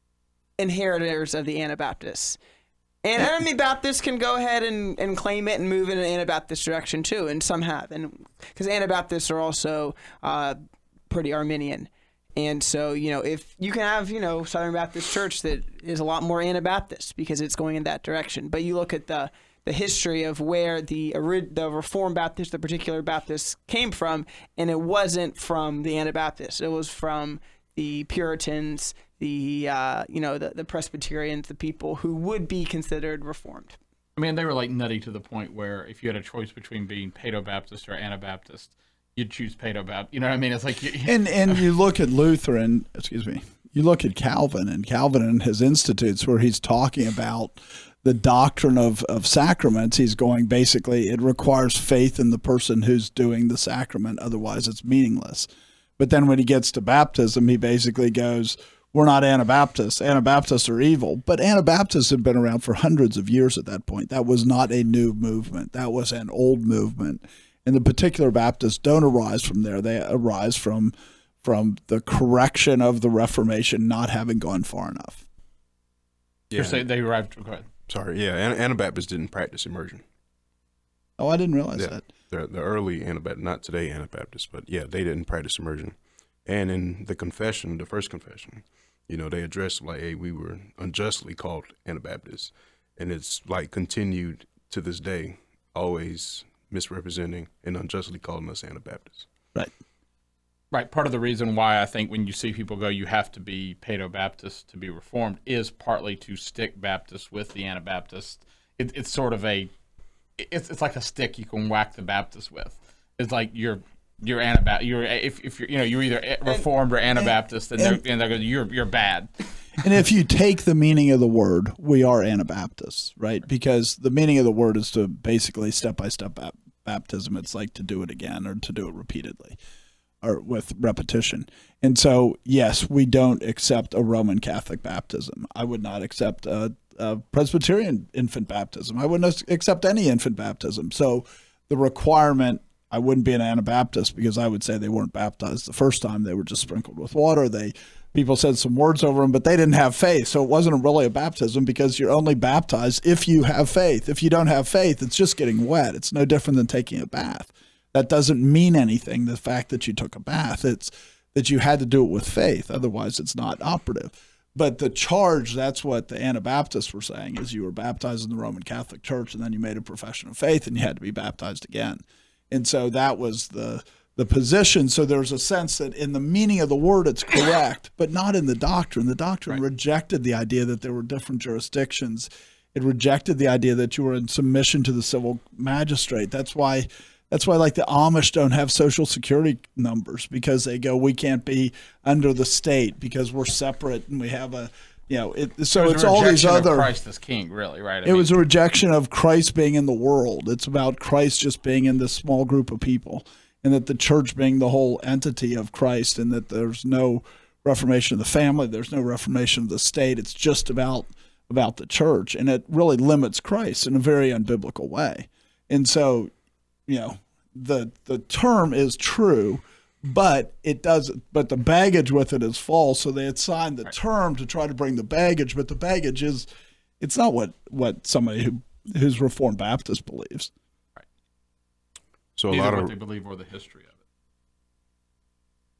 inheritors of the Anabaptists. And I mean, Baptists can go ahead and, and claim it and move in an Anabaptist direction too, and some have. And because Anabaptists are also uh, pretty Arminian. And so, you know, if you can have, you know, Southern Baptist Church that is a lot more Anabaptist because it's going in that direction. But you look at the the history of where the the Reformed Baptists, the particular Baptists, came from, and it wasn't from the Anabaptists. It was from the Puritans, the uh, you know, the, the Presbyterians, the people who would be considered Reformed. I mean, they were like nutty to the point where if you had a choice between being Paedo-Baptist or Anabaptist, you'd choose Paedo-Baptist. You know what I mean? It's like, you, and and you look at Luther and excuse me, you look at Calvin and Calvin and his institutes where he's talking about the doctrine of of sacraments. He's going basically it requires faith in the person who's doing the sacrament, otherwise it's meaningless. But then when he gets to baptism, he basically goes, we're not Anabaptists. Anabaptists are evil. But Anabaptists have been around for hundreds of years at that point. That was not a new movement. That was an old movement. And the particular Baptists don't arise from there. They arise from from the correction of the Reformation not having gone far enough. Yeah. You're saying they arrived. Go ahead. Sorry. Yeah. An- Anabaptists didn't practice immersion. Oh, I didn't realize yeah. that. The, the early Anabaptists, not today Anabaptists, but yeah, they didn't practice immersion. And in the confession, the first confession, you know, they addressed like, hey, we were unjustly called Anabaptists. And it's like continued to this day, always misrepresenting and unjustly calling us Anabaptists. Right. Right. Part of the reason why I think when you see people go, you have to be Paedo-Baptist to be Reformed is partly to stick Baptists with the Anabaptists. It, it's sort of a, it's it's like a stick you can whack the Baptists with. It's like you're you're Anabaptist. You're if if you're you know you're either Reformed or Anabaptist, and, and, and, and they go you're you're bad. And if you take the meaning of the word, we are Anabaptists, right? Because the meaning of the word is to basically step-by-step baptism. It's like to do it again or to do it repeatedly or with repetition. And so, yes, we don't accept a Roman Catholic baptism. I would not accept a, a Presbyterian infant baptism. I wouldn't accept any infant baptism. So the requirement, I wouldn't be an Anabaptist because I would say they weren't baptized the first time. They were just sprinkled with water. They People said some words over them, but they didn't have faith. So it wasn't really a baptism because you're only baptized if you have faith. If you don't have faith, it's just getting wet. It's no different than taking a bath. That doesn't mean anything, the fact that you took a bath. It's that you had to do it with faith. Otherwise, it's not operative. But the charge, that's what the Anabaptists were saying, is you were baptized in the Roman Catholic Church, and then you made a profession of faith, and you had to be baptized again. And so that was the the position. So there's a sense that in the meaning of the word, it's correct, but not in the doctrine. The doctrine right. rejected the idea that there were different jurisdictions. It rejected the idea that you were in submission to the civil magistrate. That's why That's why, like, the Amish don't have Social Security numbers, because they go, we can't be under the state because we're separate and we have a, you know, it, so it it's all these other. Of Christ as King, really, right? I it mean, was a rejection of Christ being in the world. It's about Christ just being in this small group of people, and that the church being the whole entity of Christ, and that there's no reformation of the family, there's no reformation of the state. It's just about about the church, and it really limits Christ in a very unbiblical way. And so, you know, the the term is true, but it doesn't. But the baggage with it is false. So they assigned the right. term to try to bring the baggage, but the baggage is, it's not what what somebody who who's Reformed Baptist believes. Right. So Either a lot what of they believe or the history of it.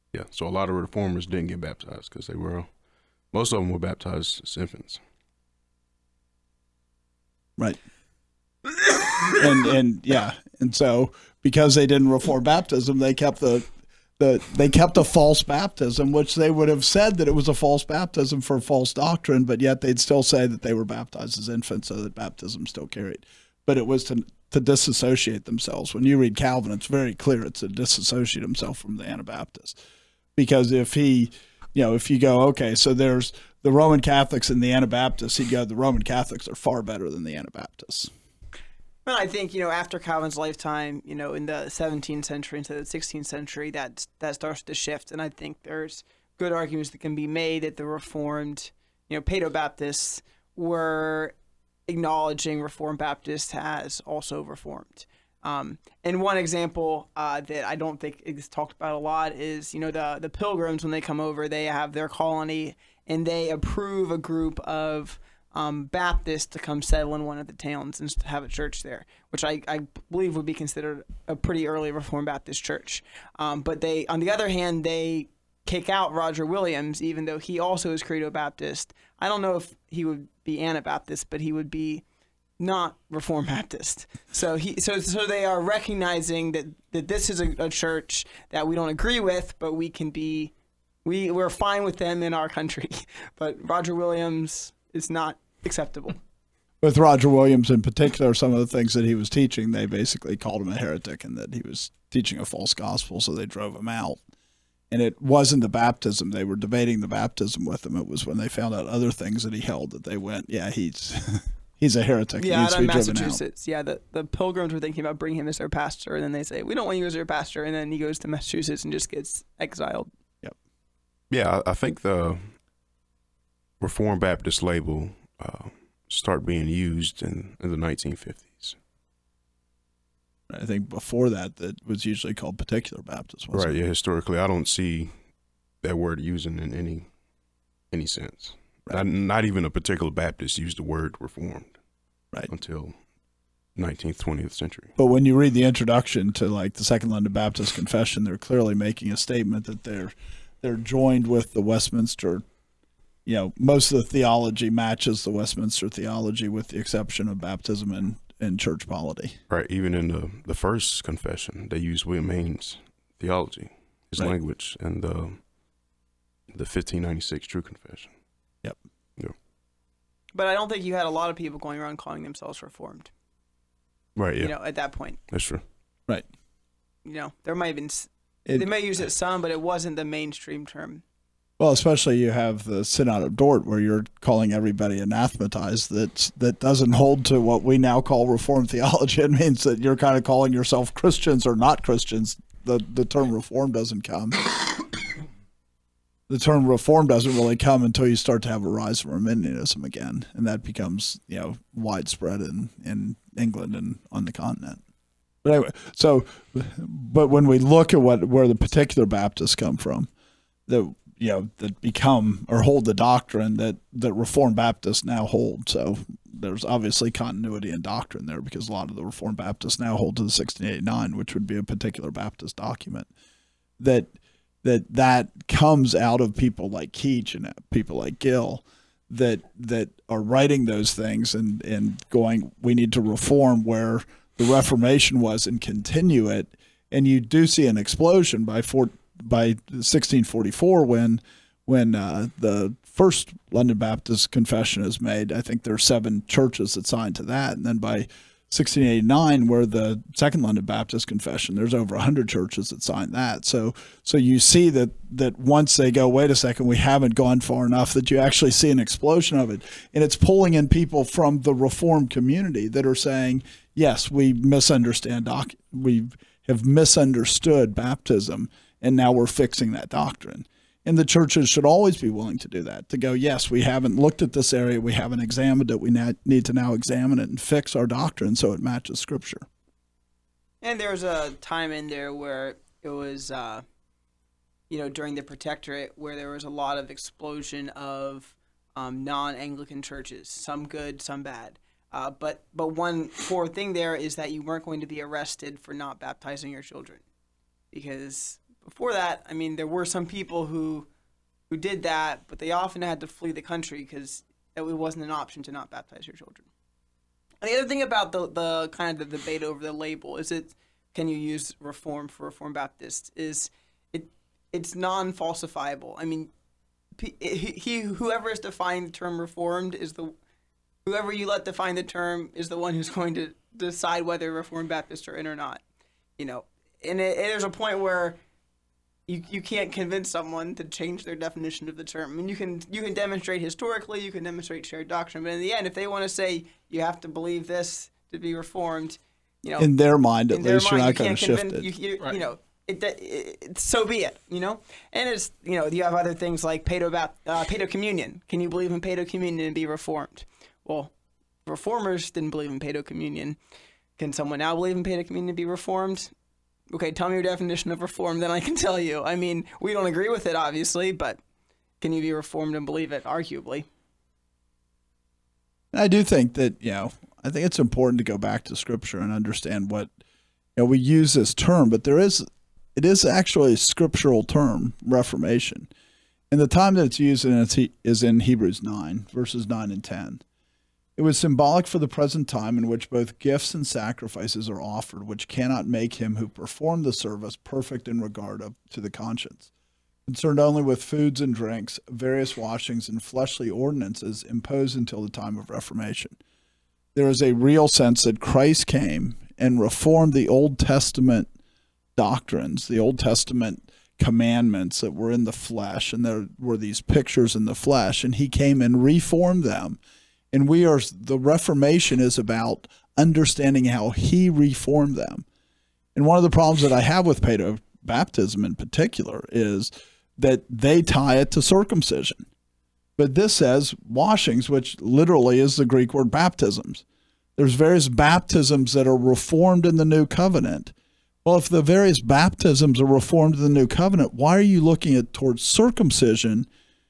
Yeah, so a lot of reformers didn't get baptized because they were, most of them were baptized as infants. Right. and and yeah, and so because they didn't reform baptism, they kept the the they kept a false baptism, which they would have said that it was a false baptism for false doctrine, but yet they'd still say that they were baptized as infants, so that baptism still carried. But it was to to disassociate themselves. When you read Calvin, it's very clear it's to disassociate himself from the Anabaptists, because if he, you know, if you go, okay, so there's the Roman Catholics and the Anabaptists, he'd go, the Roman Catholics are far better than the Anabaptists. Well, I think, you know, after Calvin's lifetime, you know, in the seventeenth century into the sixteenth century, that that starts to shift. And I think there's good arguments that can be made that the Reformed, you know, Paedo-Baptists were acknowledging Reformed Baptists as also Reformed. Um, and one example uh, that I don't think is talked about a lot is, you know, the, the Pilgrims, when they come over, they have their colony and they approve a group of um, Baptists to come settle in one of the towns and have a church there, which I, I believe would be considered a pretty early Reformed Baptist church. Um, but they, on the other hand, they kick out Roger Williams, even though he also is Credo Baptist. I don't know if he would be Anabaptist, but he would be not Reformed Baptist. So he, so so they are recognizing that that this is a, a church that we don't agree with, but we can be, we we're fine with them in our country. But Roger Williams is not acceptable. With Roger Williams in particular, some of the things that he was teaching, they basically called him a heretic and that he was teaching a false gospel, so they drove him out. And it wasn't the baptism. They were debating the baptism with him. It was when they found out other things that he held that they went, yeah, he's he's a heretic. Yeah, he needs out to of be driven Massachusetts. out. Yeah, the, the Pilgrims were thinking about bringing him as their pastor, and then they say, we don't want you as your pastor. And then he goes to Massachusetts and just gets exiled. Yep. Yeah, I, I think the Reformed Baptist label uh, started being used in, in the nineteen fifties. I think before that, that was usually called particular Baptist. Wasn't Right, it? yeah, historically, I don't see that word using in any any sense. Right. Not, not even a particular Baptist used the word Reformed Right. until nineteenth, twentieth century. But when you read the introduction to like the Second London Baptist Confession, they're clearly making a statement that they're they're joined with the Westminster. You know, most of the theology matches the Westminster theology, with the exception of baptism and, and church polity. Right, even in the the first confession, they used William Haynes' theology, his Right. language, and the the fifteen ninety-six True Confession. Yep. Yeah. But I don't think you had a lot of people going around calling themselves Reformed. Right. Yeah. You know, at that point, That's true. Right. you know, there might have been, s- It- they may use it some, but it wasn't the mainstream term. Well, especially you have the Synod of Dort, where you're calling everybody anathematized. That that doesn't hold to what we now call Reformed theology. It means that you're kind of calling yourself Christians or not Christians. The the term Reform doesn't come. The term Reform doesn't really come until you start to have a rise of Arminianism again, and that becomes, you know, widespread in, in England and on the continent. But anyway, so, but when we look at what where the particular Baptists come from, the you know, that become or hold the doctrine that, that Reformed Baptists now hold. So there's obviously continuity in doctrine there, because a lot of the Reformed Baptists now hold to the sixteen eighty-nine, which would be a particular Baptist document. That that that comes out of people like Keach and people like Gill that that are writing those things and, and going, we need to reform where the Reformation was and continue it. And you do see an explosion by four, by sixteen forty-four when when uh, the first London Baptist Confession is made. I think there are seven churches that signed to that, and then by sixteen eighty-nine, where the Second London Baptist Confession, there's over one hundred churches that signed that. So so you see that that once they go, wait a second, we haven't gone far enough, that you actually see an explosion of it, and it's pulling in people from the Reformed community that are saying, yes, we misunderstand doc, we have misunderstood baptism, and now we're fixing that doctrine. And the churches should always be willing to do that, to go, yes, we haven't looked at this area, we haven't examined it, we na- need to now examine it and fix our doctrine so it matches Scripture. And there was a time in there where it was, uh, you know, during the Protectorate, where there was a lot of explosion of um, non-Anglican churches, some good, some bad. Uh, but but one core thing there is that you weren't going to be arrested for not baptizing your children, because before that, I mean, there were some people who who did that, but they often had to flee the country because it wasn't an option to not baptize your children. And the other thing about the the kind of the debate over the label is it can you use Reformed for Reformed Baptist is it it's non-falsifiable. I mean, he, he whoever is defining the term Reformed is the whoever you let define the term is the one who's going to decide whether Reformed Baptists are in or not. You know, and, it, and there's a point where you you can't convince someone to change their definition of the term. I mean, you can you can demonstrate historically, you can demonstrate shared doctrine, but in the end, if they want to say you have to believe this to be Reformed, you know, in their mind at in their least, mind, you're not you going to can't shift convince, it. You, you, Right. you know, it, it, it, so be it. You know, and it's you know you have other things like paedo uh, paedo communion. Can you believe in paedo communion and be Reformed? Well, Reformers didn't believe in paedo communion. Can someone now believe in paedo communion and be Reformed? Okay, tell me your definition of Reformed, then I can tell you. I mean, we don't agree with it, obviously, but can you be Reformed and believe it, arguably? I do think that, you know, I think it's important to go back to Scripture and understand what, you know, we use this term, but there is, it is actually a scriptural term, Reformation. And the time that it's used in is in Hebrews nine, verses nine and ten. It was symbolic for the present time in which both gifts and sacrifices are offered, which cannot make him who performed the service perfect in regard of, to the conscience. Concerned only with foods and drinks, various washings, and fleshly ordinances imposed until the time of Reformation. There is a real sense that Christ came and reformed the Old Testament doctrines, the Old Testament commandments that were in the flesh, and there were these pictures in the flesh, and he came and reformed them. And we are, the Reformation is about understanding how he reformed them. And one of the problems that I have with paedo baptism in particular is that they tie it to circumcision. But this says washings, which literally is the Greek word baptisms. There's various baptisms that are reformed in the new covenant. Well, if the various baptisms are reformed in the new covenant, why are you looking at towards circumcision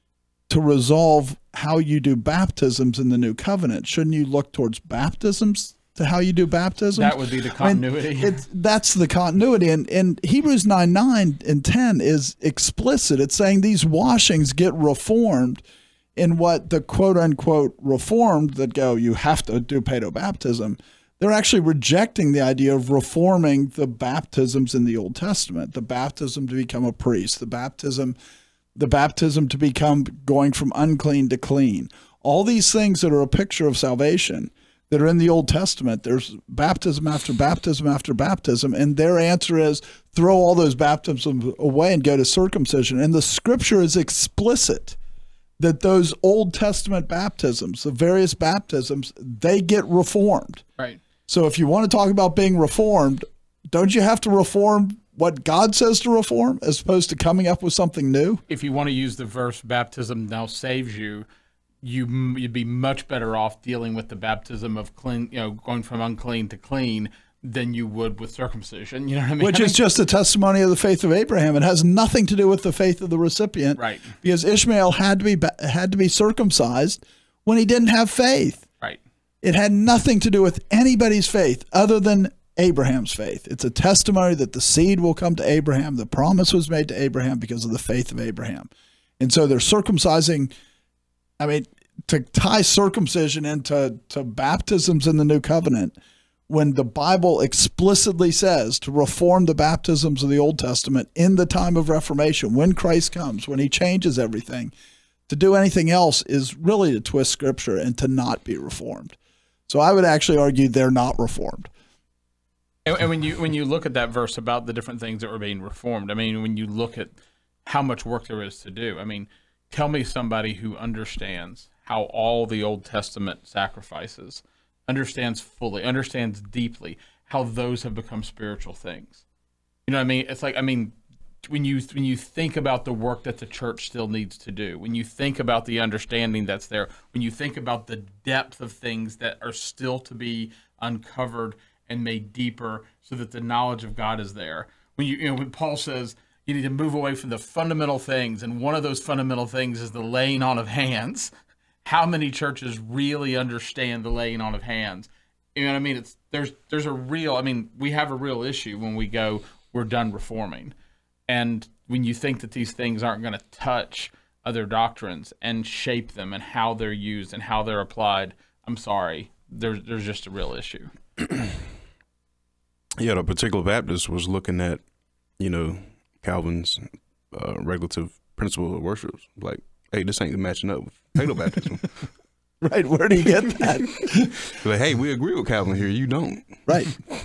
to resolve how you do baptisms in the new covenant? Shouldn't you look towards baptisms to how you do baptisms? That would be the continuity. I mean, it's, that's the continuity. And, and Hebrews nine, nine and ten is explicit. It's saying these washings get reformed in what the quote unquote reformed that go, you have to do paedo baptism. They're actually rejecting the idea of reforming the baptisms in the Old Testament, the baptism to become a priest, the baptism the baptism to become going from unclean to clean. All these things that are a picture of salvation that are in the Old Testament, there's baptism after baptism after baptism, and their answer is throw all those baptisms away and go to circumcision. And the Scripture is explicit that those Old Testament baptisms, the various baptisms, they get reformed. Right. So if you want to talk about being reformed, don't you have to reform what God says to reform as opposed to coming up with something new? If you want to use the verse, baptism now saves you, you you'd be much better off dealing with the baptism of clean, you know, going from unclean to clean than you would with circumcision. You know what I mean? Which I is mean, just a testimony of the faith of Abraham. It has nothing to do with the faith of the recipient. Right. Because Ishmael had to be had to be circumcised when he didn't have faith. right. It had nothing to do with anybody's faith other than Abraham's faith. It's a testimony that the seed will come to Abraham. The promise was made to Abraham because of the faith of Abraham. And so they're circumcising. I mean, to tie circumcision into to baptisms in the new covenant, when the Bible explicitly says to reform the baptisms of the Old Testament in the time of Reformation, when Christ comes, when he changes everything, to do anything else is really to twist Scripture and to not be reformed. So I would actually argue they're not reformed. And, and when you when you look at that verse about the different things that were being reformed, I mean, when you look at how much work there is to do, I mean, tell me somebody who understands how all the Old Testament sacrifices, understands fully, understands deeply how those have become spiritual things. You know what I mean? It's like, I mean, when you when you think about the work that the church still needs to do, when you think about the understanding that's there, when you think about the depth of things that are still to be uncovered and made deeper so that the knowledge of God is there. When you, you know, when Paul says you need to move away from the fundamental things, and one of those fundamental things is the laying on of hands. How many churches really understand the laying on of hands? You know what I mean? It's there's there's a real, I mean, we have a real issue when we go, we're done reforming. And when you think that these things aren't going to touch other doctrines and shape them and how they're used and how they're applied, I'm sorry, there's there's just a real issue. Yeah, the particular Baptist was looking at, you know, Calvin's uh, regulative principle of worship. Like, hey, this ain't matching up with Palo baptism. Right, where do you get that? Like, hey, we agree with Calvin here. You don't. Right.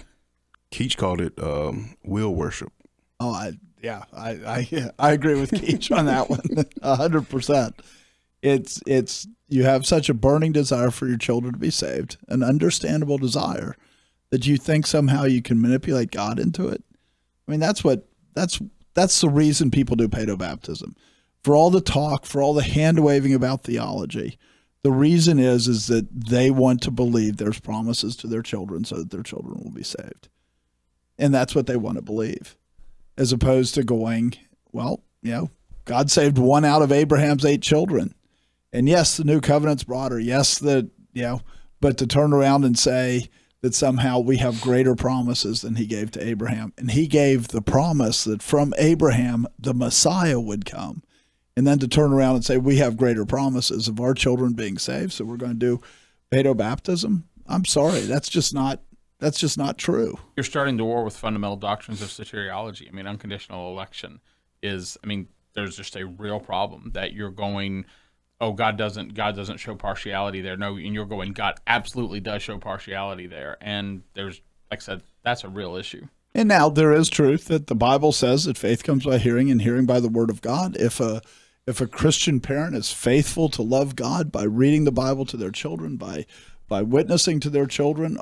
Keach called it um, will worship. Oh, I yeah, I I, yeah, I agree with Keach on that one, a hundred percent. It's it's you have such a burning desire for your children to be saved, an understandable desire, that you think somehow you can manipulate God into it. I mean, that's what that's that's the reason people do paedobaptism. For all the talk, for all the hand waving about theology, the reason is is that they want to believe there's promises to their children so that their children will be saved. And that's what they want to believe, as opposed to going, well, you know, God saved one out of Abraham's eight children. And yes, the new covenant's broader. Yes, the, you know, but to turn around and say that somehow we have greater promises than he gave to Abraham. And he gave the promise that from Abraham, the Messiah would come. And then to turn around and say we have greater promises of our children being saved, so we're going to do paedobaptism. I'm sorry, that's just not that's just not true. You're starting the war with fundamental doctrines of soteriology. I mean, unconditional election is, I mean, there's just a real problem that you're going, oh, God doesn't God doesn't show partiality there. No, and you're going, God absolutely does show partiality there. And there's, like I said, that's a real issue. And now there is truth that the Bible says that faith comes by hearing and hearing by the word of God. If a if a Christian parent is faithful to love God by reading the Bible to their children, by by witnessing to their children,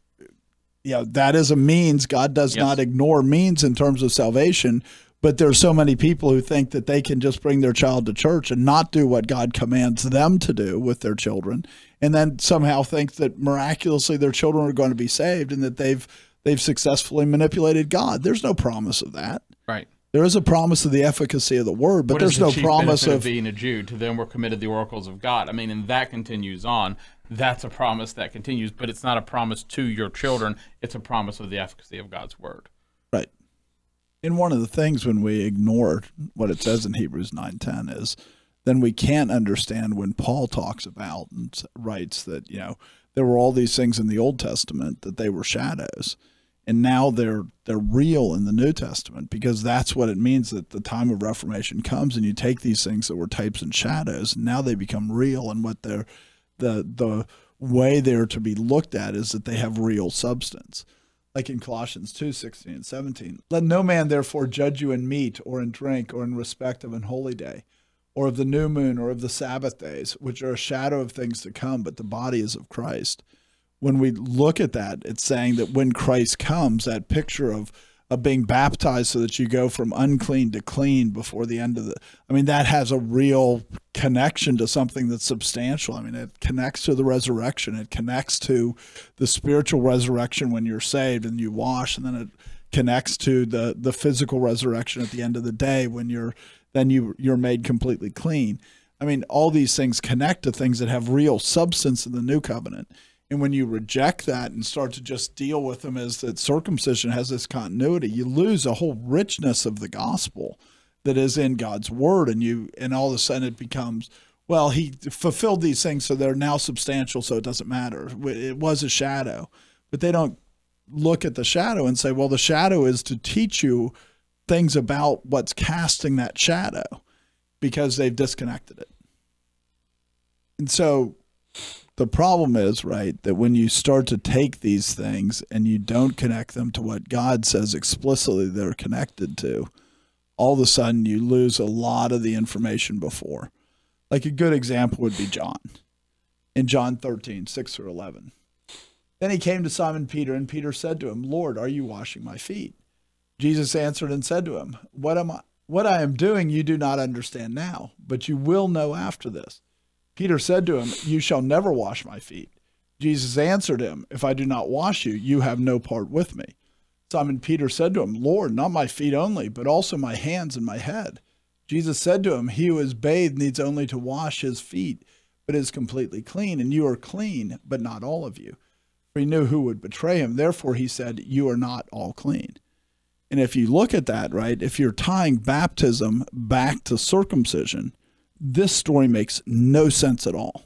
you know, that is a means. God does Yes. not ignore means in terms of salvation. But there's so many people who think that they can just bring their child to church and not do what God commands them to do with their children, and then somehow think that miraculously their children are going to be saved and that they've they've successfully manipulated God. There's no promise of that. Right. There is a promise of the efficacy of the word, but What there's is the no chief promise benefit of, being a Jew. To them were committed the oracles of God. I mean, and that continues on. That's a promise that continues, but it's not a promise to your children. It's a promise of the efficacy of God's word. right. And one of the things when we ignore what it says in Hebrews nine ten is then we can't understand when Paul talks about and writes that, you know, there were all these things in the Old Testament that they were shadows. And now they're they're real in the New Testament, because that's what it means that the time of Reformation comes and you take these things that were types and shadows, and now they become real, and what they're the the way they're to be looked at is that they have real substance. Like in Colossians two sixteen and seventeen. Let no man therefore judge you in meat or in drink or in respect of an holy day, or of the new moon or of the Sabbath days, which are a shadow of things to come, but the body is of Christ. When we look at that, it's saying that when Christ comes, that picture of, of being baptized so that you go from unclean to clean before the end of the, I mean, that has a real connection to something that's substantial. I mean, it connects to the resurrection. It connects to the spiritual resurrection when you're saved and you wash, and then it connects to the, the physical resurrection at the end of the day when you're, then you, you're made completely clean. I mean, all these things connect to things that have real substance in the new covenant. And when you reject that and start to just deal with them as that circumcision has this continuity, you lose a whole richness of the gospel that is in God's word. And you, and all of a sudden it becomes, well, he fulfilled these things, so they're now substantial, so it doesn't matter. It was a shadow. But they don't look at the shadow and say, well, the shadow is to teach you things about what's casting that shadow, because they've disconnected it. And so the problem is, right, that when you start to take these things and you don't connect them to what God says explicitly they're connected to, all of a sudden you lose a lot of the information before. Like a good example would be John. In John thirteen, six through eleven. Then he came to Simon Peter, and Peter said to him, Lord, are you washing my feet? Jesus answered and said to him, What am I, what I am doing you do not understand now, but you will know after this. Peter said to him, you shall never wash my feet. Jesus answered him, if I do not wash you, you have no part with me. Simon Peter said to him, Lord, not my feet only, but also my hands and my head. Jesus said to him, he who is bathed needs only to wash his feet, but is completely clean, and you are clean, but not all of you. For he knew who would betray him. Therefore he said, you are not all clean. And if you look at that, right, if you're tying baptism back to circumcision, this story makes no sense at all.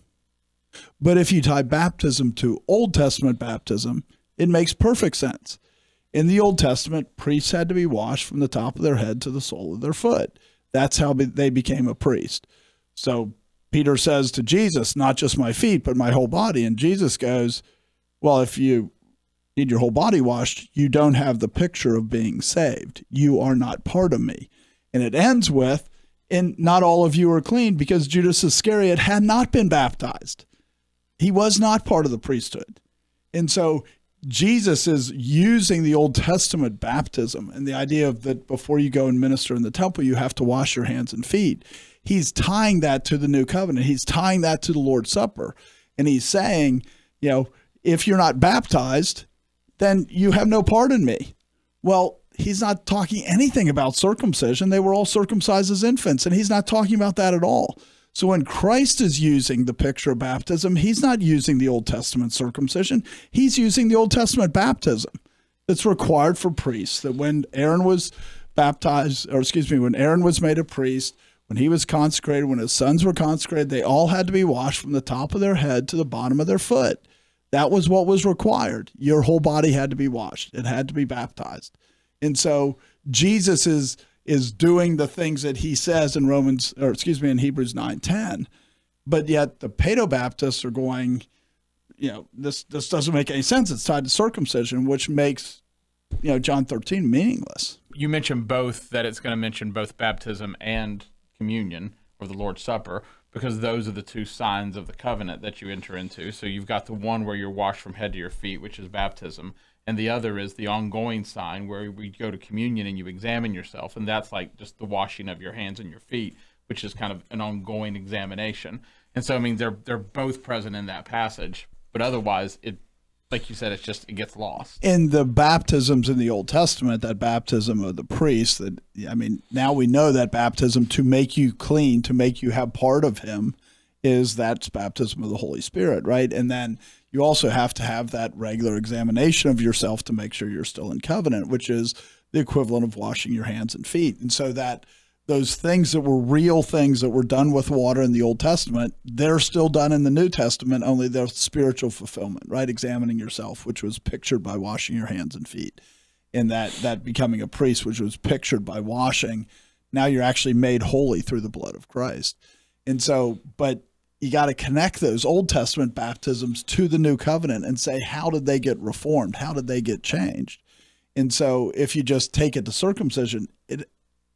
But if you tie baptism to Old Testament baptism, it makes perfect sense. In the Old Testament, priests had to be washed from the top of their head to the sole of their foot. That's how they became a priest. So Peter says to Jesus, not just my feet, but my whole body. And Jesus goes, well, if you need your whole body washed, you don't have the picture of being saved. You are not part of me. And it ends with, and not all of you are clean, because Judas Iscariot had not been baptized. He was not part of the priesthood. And so Jesus is using the Old Testament baptism and the idea of that before you go and minister in the temple, you have to wash your hands and feet. He's tying that to the new covenant. He's tying that to the Lord's Supper. And he's saying, you know, if you're not baptized, then you have no part in me. Well, he's not talking anything about circumcision. They were all circumcised as infants, and he's not talking about that at all. So when Christ is using the picture of baptism, he's not using the Old Testament circumcision. He's using the Old Testament baptism that's required for priests, that when Aaron was baptized, or excuse me, when Aaron was made a priest, when he was consecrated, when his sons were consecrated, they all had to be washed from the top of their head to the bottom of their foot. That was what was required. Your whole body had to be washed. It had to be baptized. And so Jesus is is doing the things that he says in Romans, or excuse me, in Hebrews nine ten, but yet the Paedobaptists are going, you know, this this doesn't make any sense. It's tied to circumcision, which makes, you know, John thirteen meaningless. You mentioned both, that it's going to mention both baptism and communion, or the Lord's Supper, because those are the two signs of the covenant that you enter into. So you've got the one where you're washed from head to your feet, which is baptism. And the other is the ongoing sign where we go to communion and you examine yourself. And that's like just the washing of your hands and your feet, which is kind of an ongoing examination. And so, I mean, they're they're both present in that passage. But otherwise, it, like you said, it's just, it gets lost. In the baptisms in the Old Testament, that baptism of the priest, that, I mean, now we know that baptism to make you clean, to make you have part of him, is that's baptism of the Holy Spirit, right? And then you also have to have that regular examination of yourself to make sure you're still in covenant, which is the equivalent of washing your hands and feet. And so that those things that were real things that were done with water in the Old Testament, they're still done in the New Testament, only they're spiritual fulfillment, right? Examining yourself, which was pictured by washing your hands and feet. And that, that becoming a priest, which was pictured by washing. Now you're actually made holy through the blood of Christ. And so, but you got to connect those Old Testament baptisms to the new covenant and say, how did they get reformed? How did they get changed? And so if you just take it to circumcision, it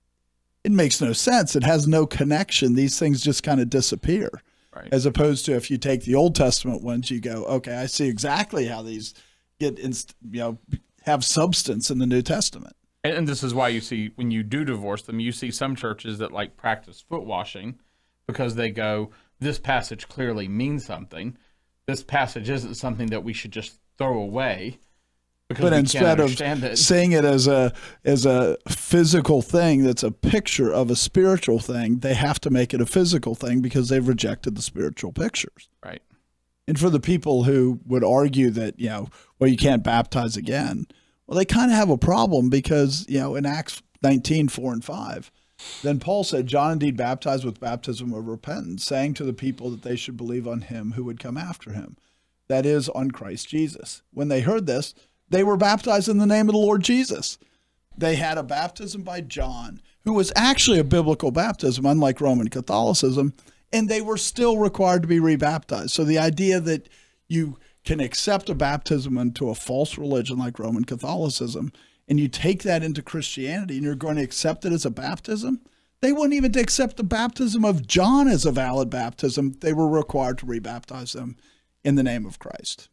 it makes no sense. It has no connection. These things just kind of disappear. Right. As opposed to if you take the Old Testament ones, you go, okay, I see exactly how these get, inst- you know, have substance in the New Testament. And, and this is why you see, when you do divorce them, you see some churches that like practice foot washing because they go, this passage clearly means something. This passage isn't something that we should just throw away. But instead of it. seeing it as a as a physical thing that's a picture of a spiritual thing, they have to make it a physical thing because they've rejected the spiritual pictures. Right. And for the people who would argue that, you know, well, you can't baptize again, well, they kind of have a problem because, you know, in Acts nineteen, four and five, then Paul said, John indeed baptized with baptism of repentance, saying to the people that they should believe on him who would come after him, that is, on Christ Jesus. When they heard this, they were baptized in the name of the Lord Jesus. They had a baptism by John, who was actually a biblical baptism, unlike Roman Catholicism, and they were still required to be rebaptized. So the idea that you can accept a baptism into a false religion like Roman Catholicism, and you take that into Christianity and you're going to accept it as a baptism, they wouldn't even accept the baptism of John as a valid baptism. They were required to rebaptize them in the name of Christ.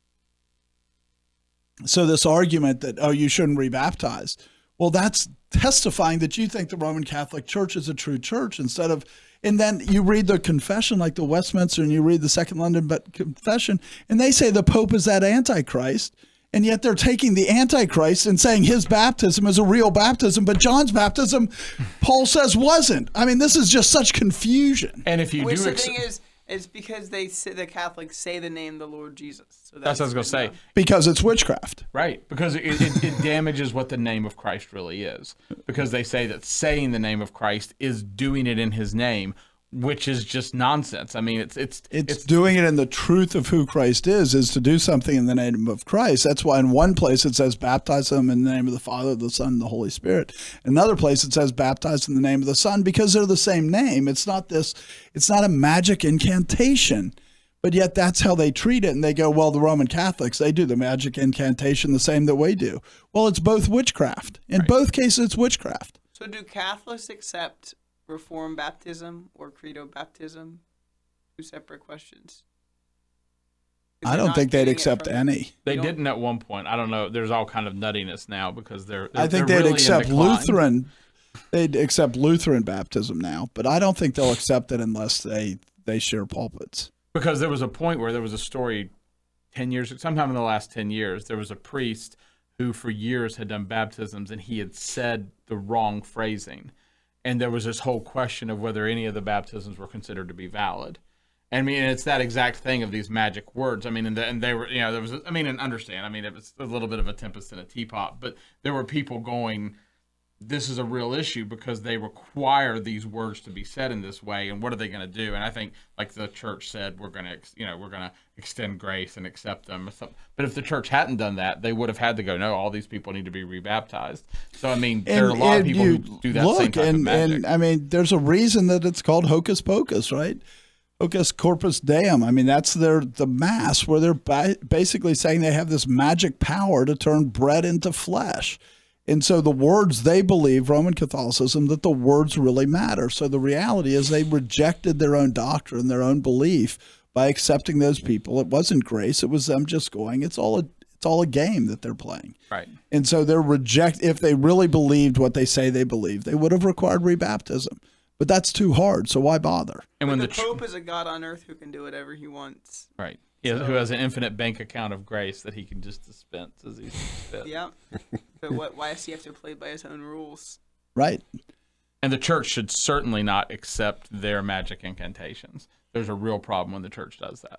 So this argument that, oh, you shouldn't rebaptize, well, that's testifying that you think the Roman Catholic Church is a true church instead of, and then you read the confession like the Westminster and you read the Second London Confession, and they say the Pope is that Antichrist, and yet they're taking the Antichrist and saying his baptism is a real baptism, but John's baptism, Paul says, wasn't. I mean, this is just such confusion. And if you Which do, the ex- thing is, It's because they say, the Catholics say the name of the Lord Jesus. So That's what I was going to say. Because it's witchcraft. Right, because it, it, it damages what the name of Christ really is. Because they say that saying the name of Christ is doing it in his name, which is just nonsense. I mean, it's it's It's, it's doing it in the truth of who Christ is, is to do something in the name of Christ. That's why in one place it says baptize them in the name of the Father, the Son, and the Holy Spirit. In another place it says baptize in the name of the Son, because they're the same name. It's not this, it's not a magic incantation. But yet that's how they treat it. And they go, well, the Roman Catholics, they do the magic incantation the same that we do. Well, it's both witchcraft. In Right. both cases, it's witchcraft. So do Catholics accept Reformed baptism or Credo baptism? Two separate questions. 'Cause I they're don't not think they'd getting it accept from- any. they You don't- didn't at one point. I don't know. There's all kind of nuttiness now because they're. they're I think they're they'd really in accept decline. Lutheran. They'd accept Lutheran baptism now, but I don't think they'll accept it unless they, they share pulpits. Because there was a point where there was a story ten years, sometime in the last ten years, there was a priest who for years had done baptisms and he had said the wrong phrasing. And there was this whole question of whether any of the baptisms were considered to be valid. I mean, it's that exact thing of these magic words. I mean, and, the, and they were, you know, there was, I mean, and understand, I mean, it was a little bit of a tempest in a teapot, but there were people going, this is a real issue because they require these words to be said in this way, and what are they going to do? And I think, like the church said, we're going to, you know, we're going to extend grace and accept them. But if the church hadn't done that, they would have had to go, no, all these people need to be rebaptized. So I mean, there are a lot of people who do that look, same type and, of magic. And I mean, there's a reason that it's called hocus pocus, right? Hocus corpus deum. I mean, that's their the mass where they're ba- basically saying they have this magic power to turn bread into flesh. And so the words, they believe, Roman Catholicism, that the words really matter. So the reality is they rejected their own doctrine, their own belief by accepting those people. It wasn't grace. It was them just going, it's all a, it's all a game that they're playing. Right. And so they're reject. If they really believed what they say they believe, they would have required rebaptism. But that's too hard. So why bother? And when the, the, the ch- Pope is a God on earth who can do whatever he wants. right. He has, who has an infinite bank account of grace that he can just dispense as he sees fit. Yeah. But what? Why does he have to play by his own rules? Right. And the church should certainly not accept their magic incantations. There's a real problem when the church does that.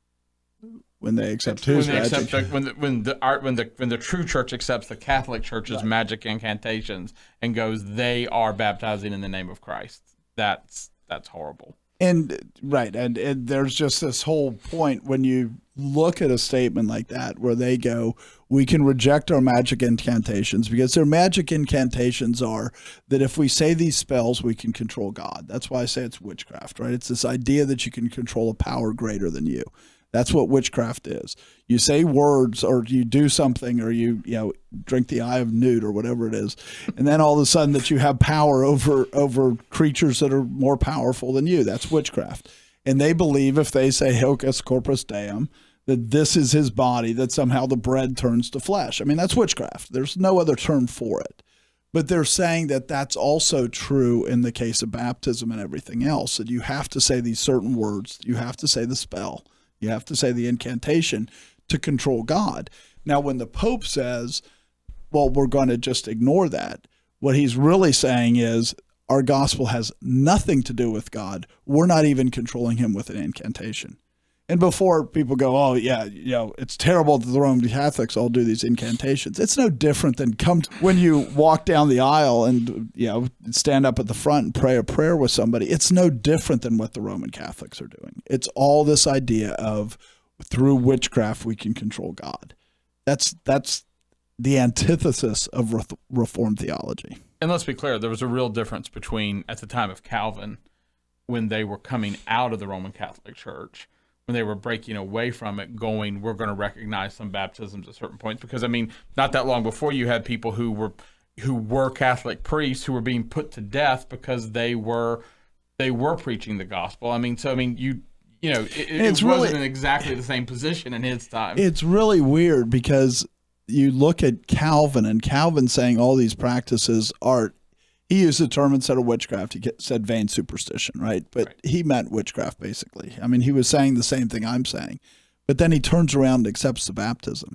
When they accept When whose they magic. accept the, when the when the art when the when the true church accepts the Catholic Church's Right. magic incantations and goes, they are baptizing in the name of Christ. That's that's horrible. And right, and, and there's just this whole point when you look at a statement like that where they go, we can reject our magic incantations because their magic incantations are that if we say these spells, we can control God. That's why I say it's witchcraft, right? It's this idea that you can control a power greater than you. That's what witchcraft is. You say words or you do something or you, you know, drink the eye of newt or whatever it is. And then all of a sudden that you have power over, over creatures that are more powerful than you. That's witchcraft. And they believe if they say hocus corpus deum, that this is his body, that somehow the bread turns to flesh. I mean, that's witchcraft. There's no other term for it. But they're saying that that's also true in the case of baptism and everything else, that you have to say these certain words. You have to say the spell. You have to say the incantation to control God. Now, when the Pope says, well, we're going to just ignore that, what he's really saying is our gospel has nothing to do with God. We're not even controlling him with an incantation. And before people go, oh, yeah, you know, it's terrible that the Roman Catholics all do these incantations. It's no different than come to, when you walk down the aisle and, you know, stand up at the front and pray a prayer with somebody. It's no different than what the Roman Catholics are doing. It's all this idea of through witchcraft we can control God. That's that's the antithesis of re- Reformed theology. And let's be clear, there was a real difference between at the time of Calvin when they were coming out of the Roman Catholic Church, when they were breaking away from it, going, we're going to recognize some baptisms at certain points. Because, I mean, not that long before, you had people who were who were Catholic priests who were being put to death because they were they were preaching the gospel. I mean, so, I mean, you you know, it, it It's wasn't really- in exactly the same position in his time. It's really weird because you look at Calvin, and Calvin saying all these practices are, he used the term instead of witchcraft, he said vain superstition, right? But Right. he meant witchcraft, basically. I mean, he was saying the same thing I'm saying. But then he turns around and accepts the baptism.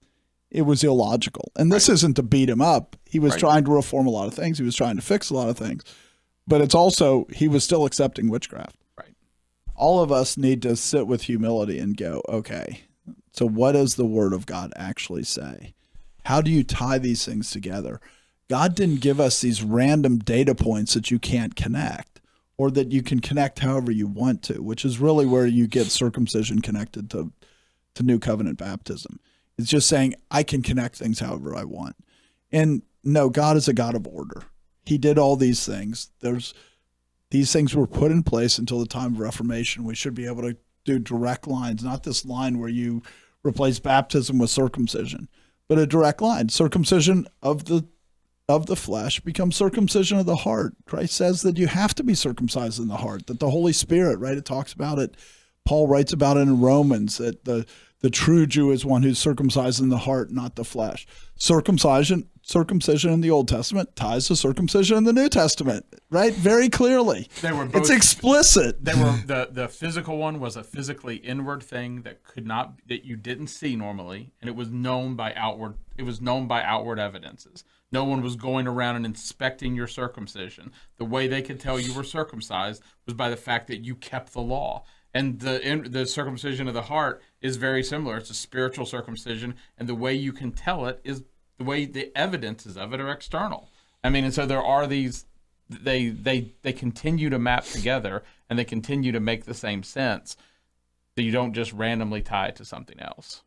It was illogical. And this Right. isn't to beat him up. He was Right. trying to reform a lot of things. He was trying to fix a lot of things. But it's also, he was still accepting witchcraft. Right. all of us need to sit with humility and go, okay, so what does the Word of God actually say? How do you tie these things together? God didn't give us these random data points that you can't connect, or that you can connect however you want to, which is really where you get circumcision connected to, to New Covenant baptism. It's just saying, I can connect things however I want. And no, God is a God of order. He did all these things. There's These things were put in place until the time of Reformation. We should be able to do direct lines, not this line where you replace baptism with circumcision, but a direct line. Circumcision of the of the flesh becomes circumcision of the heart. Christ says that you have to be circumcised in the heart, that the Holy Spirit, right? It talks about it. Paul writes about it in Romans, that the, the true Jew is one who's circumcised in the heart, not the flesh. Circumcision, circumcision in the Old Testament ties to circumcision in the New Testament, right? Very clearly. They were both, it's explicit. They were the, the physical one was a physically inward thing that could not that you didn't see normally, and it was known by outward it was known by outward evidences. No one was going around and inspecting your circumcision. The way they could tell you were circumcised was by the fact that you kept the law. And the in, the circumcision of the heart is very similar. It's a spiritual circumcision, and the way you can tell it is the way the evidences of it are external. I mean, and so there are these. They they they continue to map together, and they continue to make the same sense. That you don't just randomly tie it to something else.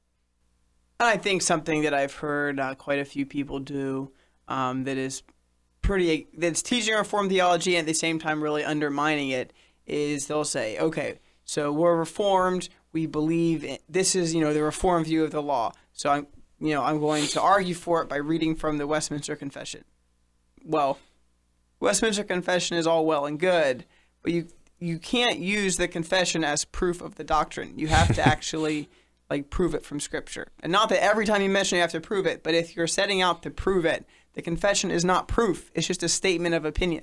And I think something that I've heard uh, quite a few people do um, that is pretty that's teaching Reformed theology and at the same time really undermining it is they'll say, okay, so we're Reformed, we believe in, this is, you know, the Reformed view of the law. So I'm, you know, I'm going to argue for it by reading from the Westminster Confession. Well, Westminster Confession is all well and good, but you you can't use the confession as proof of the doctrine. You have to actually like prove it from Scripture. And not that every time you mention it, you have to prove it, but if you're setting out to prove it, the confession is not proof. It's just a statement of opinion.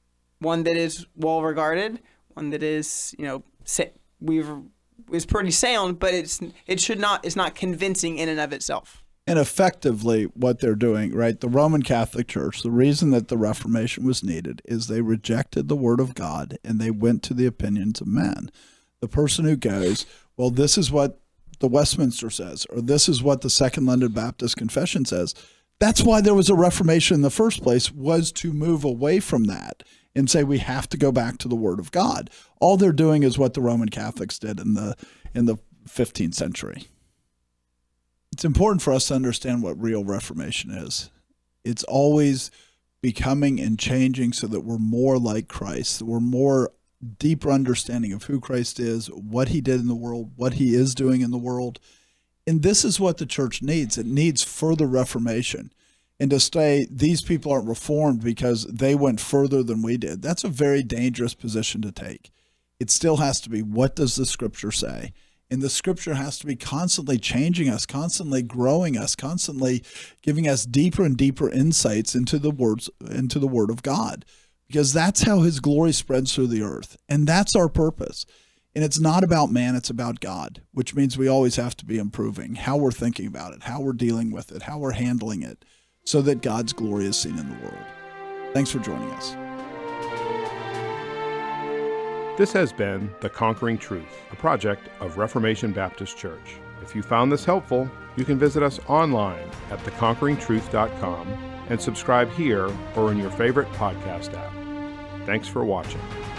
One that is well regarded, one that is, you know, we've is pretty sound, but it's it should not it's not convincing in and of itself. And effectively what they're doing, right? The Roman Catholic Church, the reason that the Reformation was needed is they rejected the Word of God and they went to the opinions of men. The person who goes, well, this is what the Westminster says, or this is what the Second London Baptist Confession says. That's why there was a Reformation in the first place, was to move away from that and say we have to go back to the Word of God. All they're doing is what the Roman Catholics did in the in the fifteenth century. It's important for us to understand what real Reformation is. It's always becoming and changing so that we're more like Christ, that we're more deeper understanding of who Christ is, what he did in the world, what he is doing in the world. And this is what the church needs. It needs further reformation. And to say these people aren't reformed because they went further than we did, that's a very dangerous position to take. It still has to be, what does the Scripture say? And the Scripture has to be constantly changing us, constantly growing us, constantly giving us deeper and deeper insights into the words, into the Word of God, because that's how his glory spreads through the earth. And that's our purpose. And it's not about man, it's about God, which means we always have to be improving how we're thinking about it, how we're dealing with it, how we're handling it, so that God's glory is seen in the world. Thanks for joining us. This has been The Conquering Truth, a project of Reformation Baptist Church. If you found this helpful, you can visit us online at the conquering truth dot com and subscribe here or in your favorite podcast app. Thanks for watching.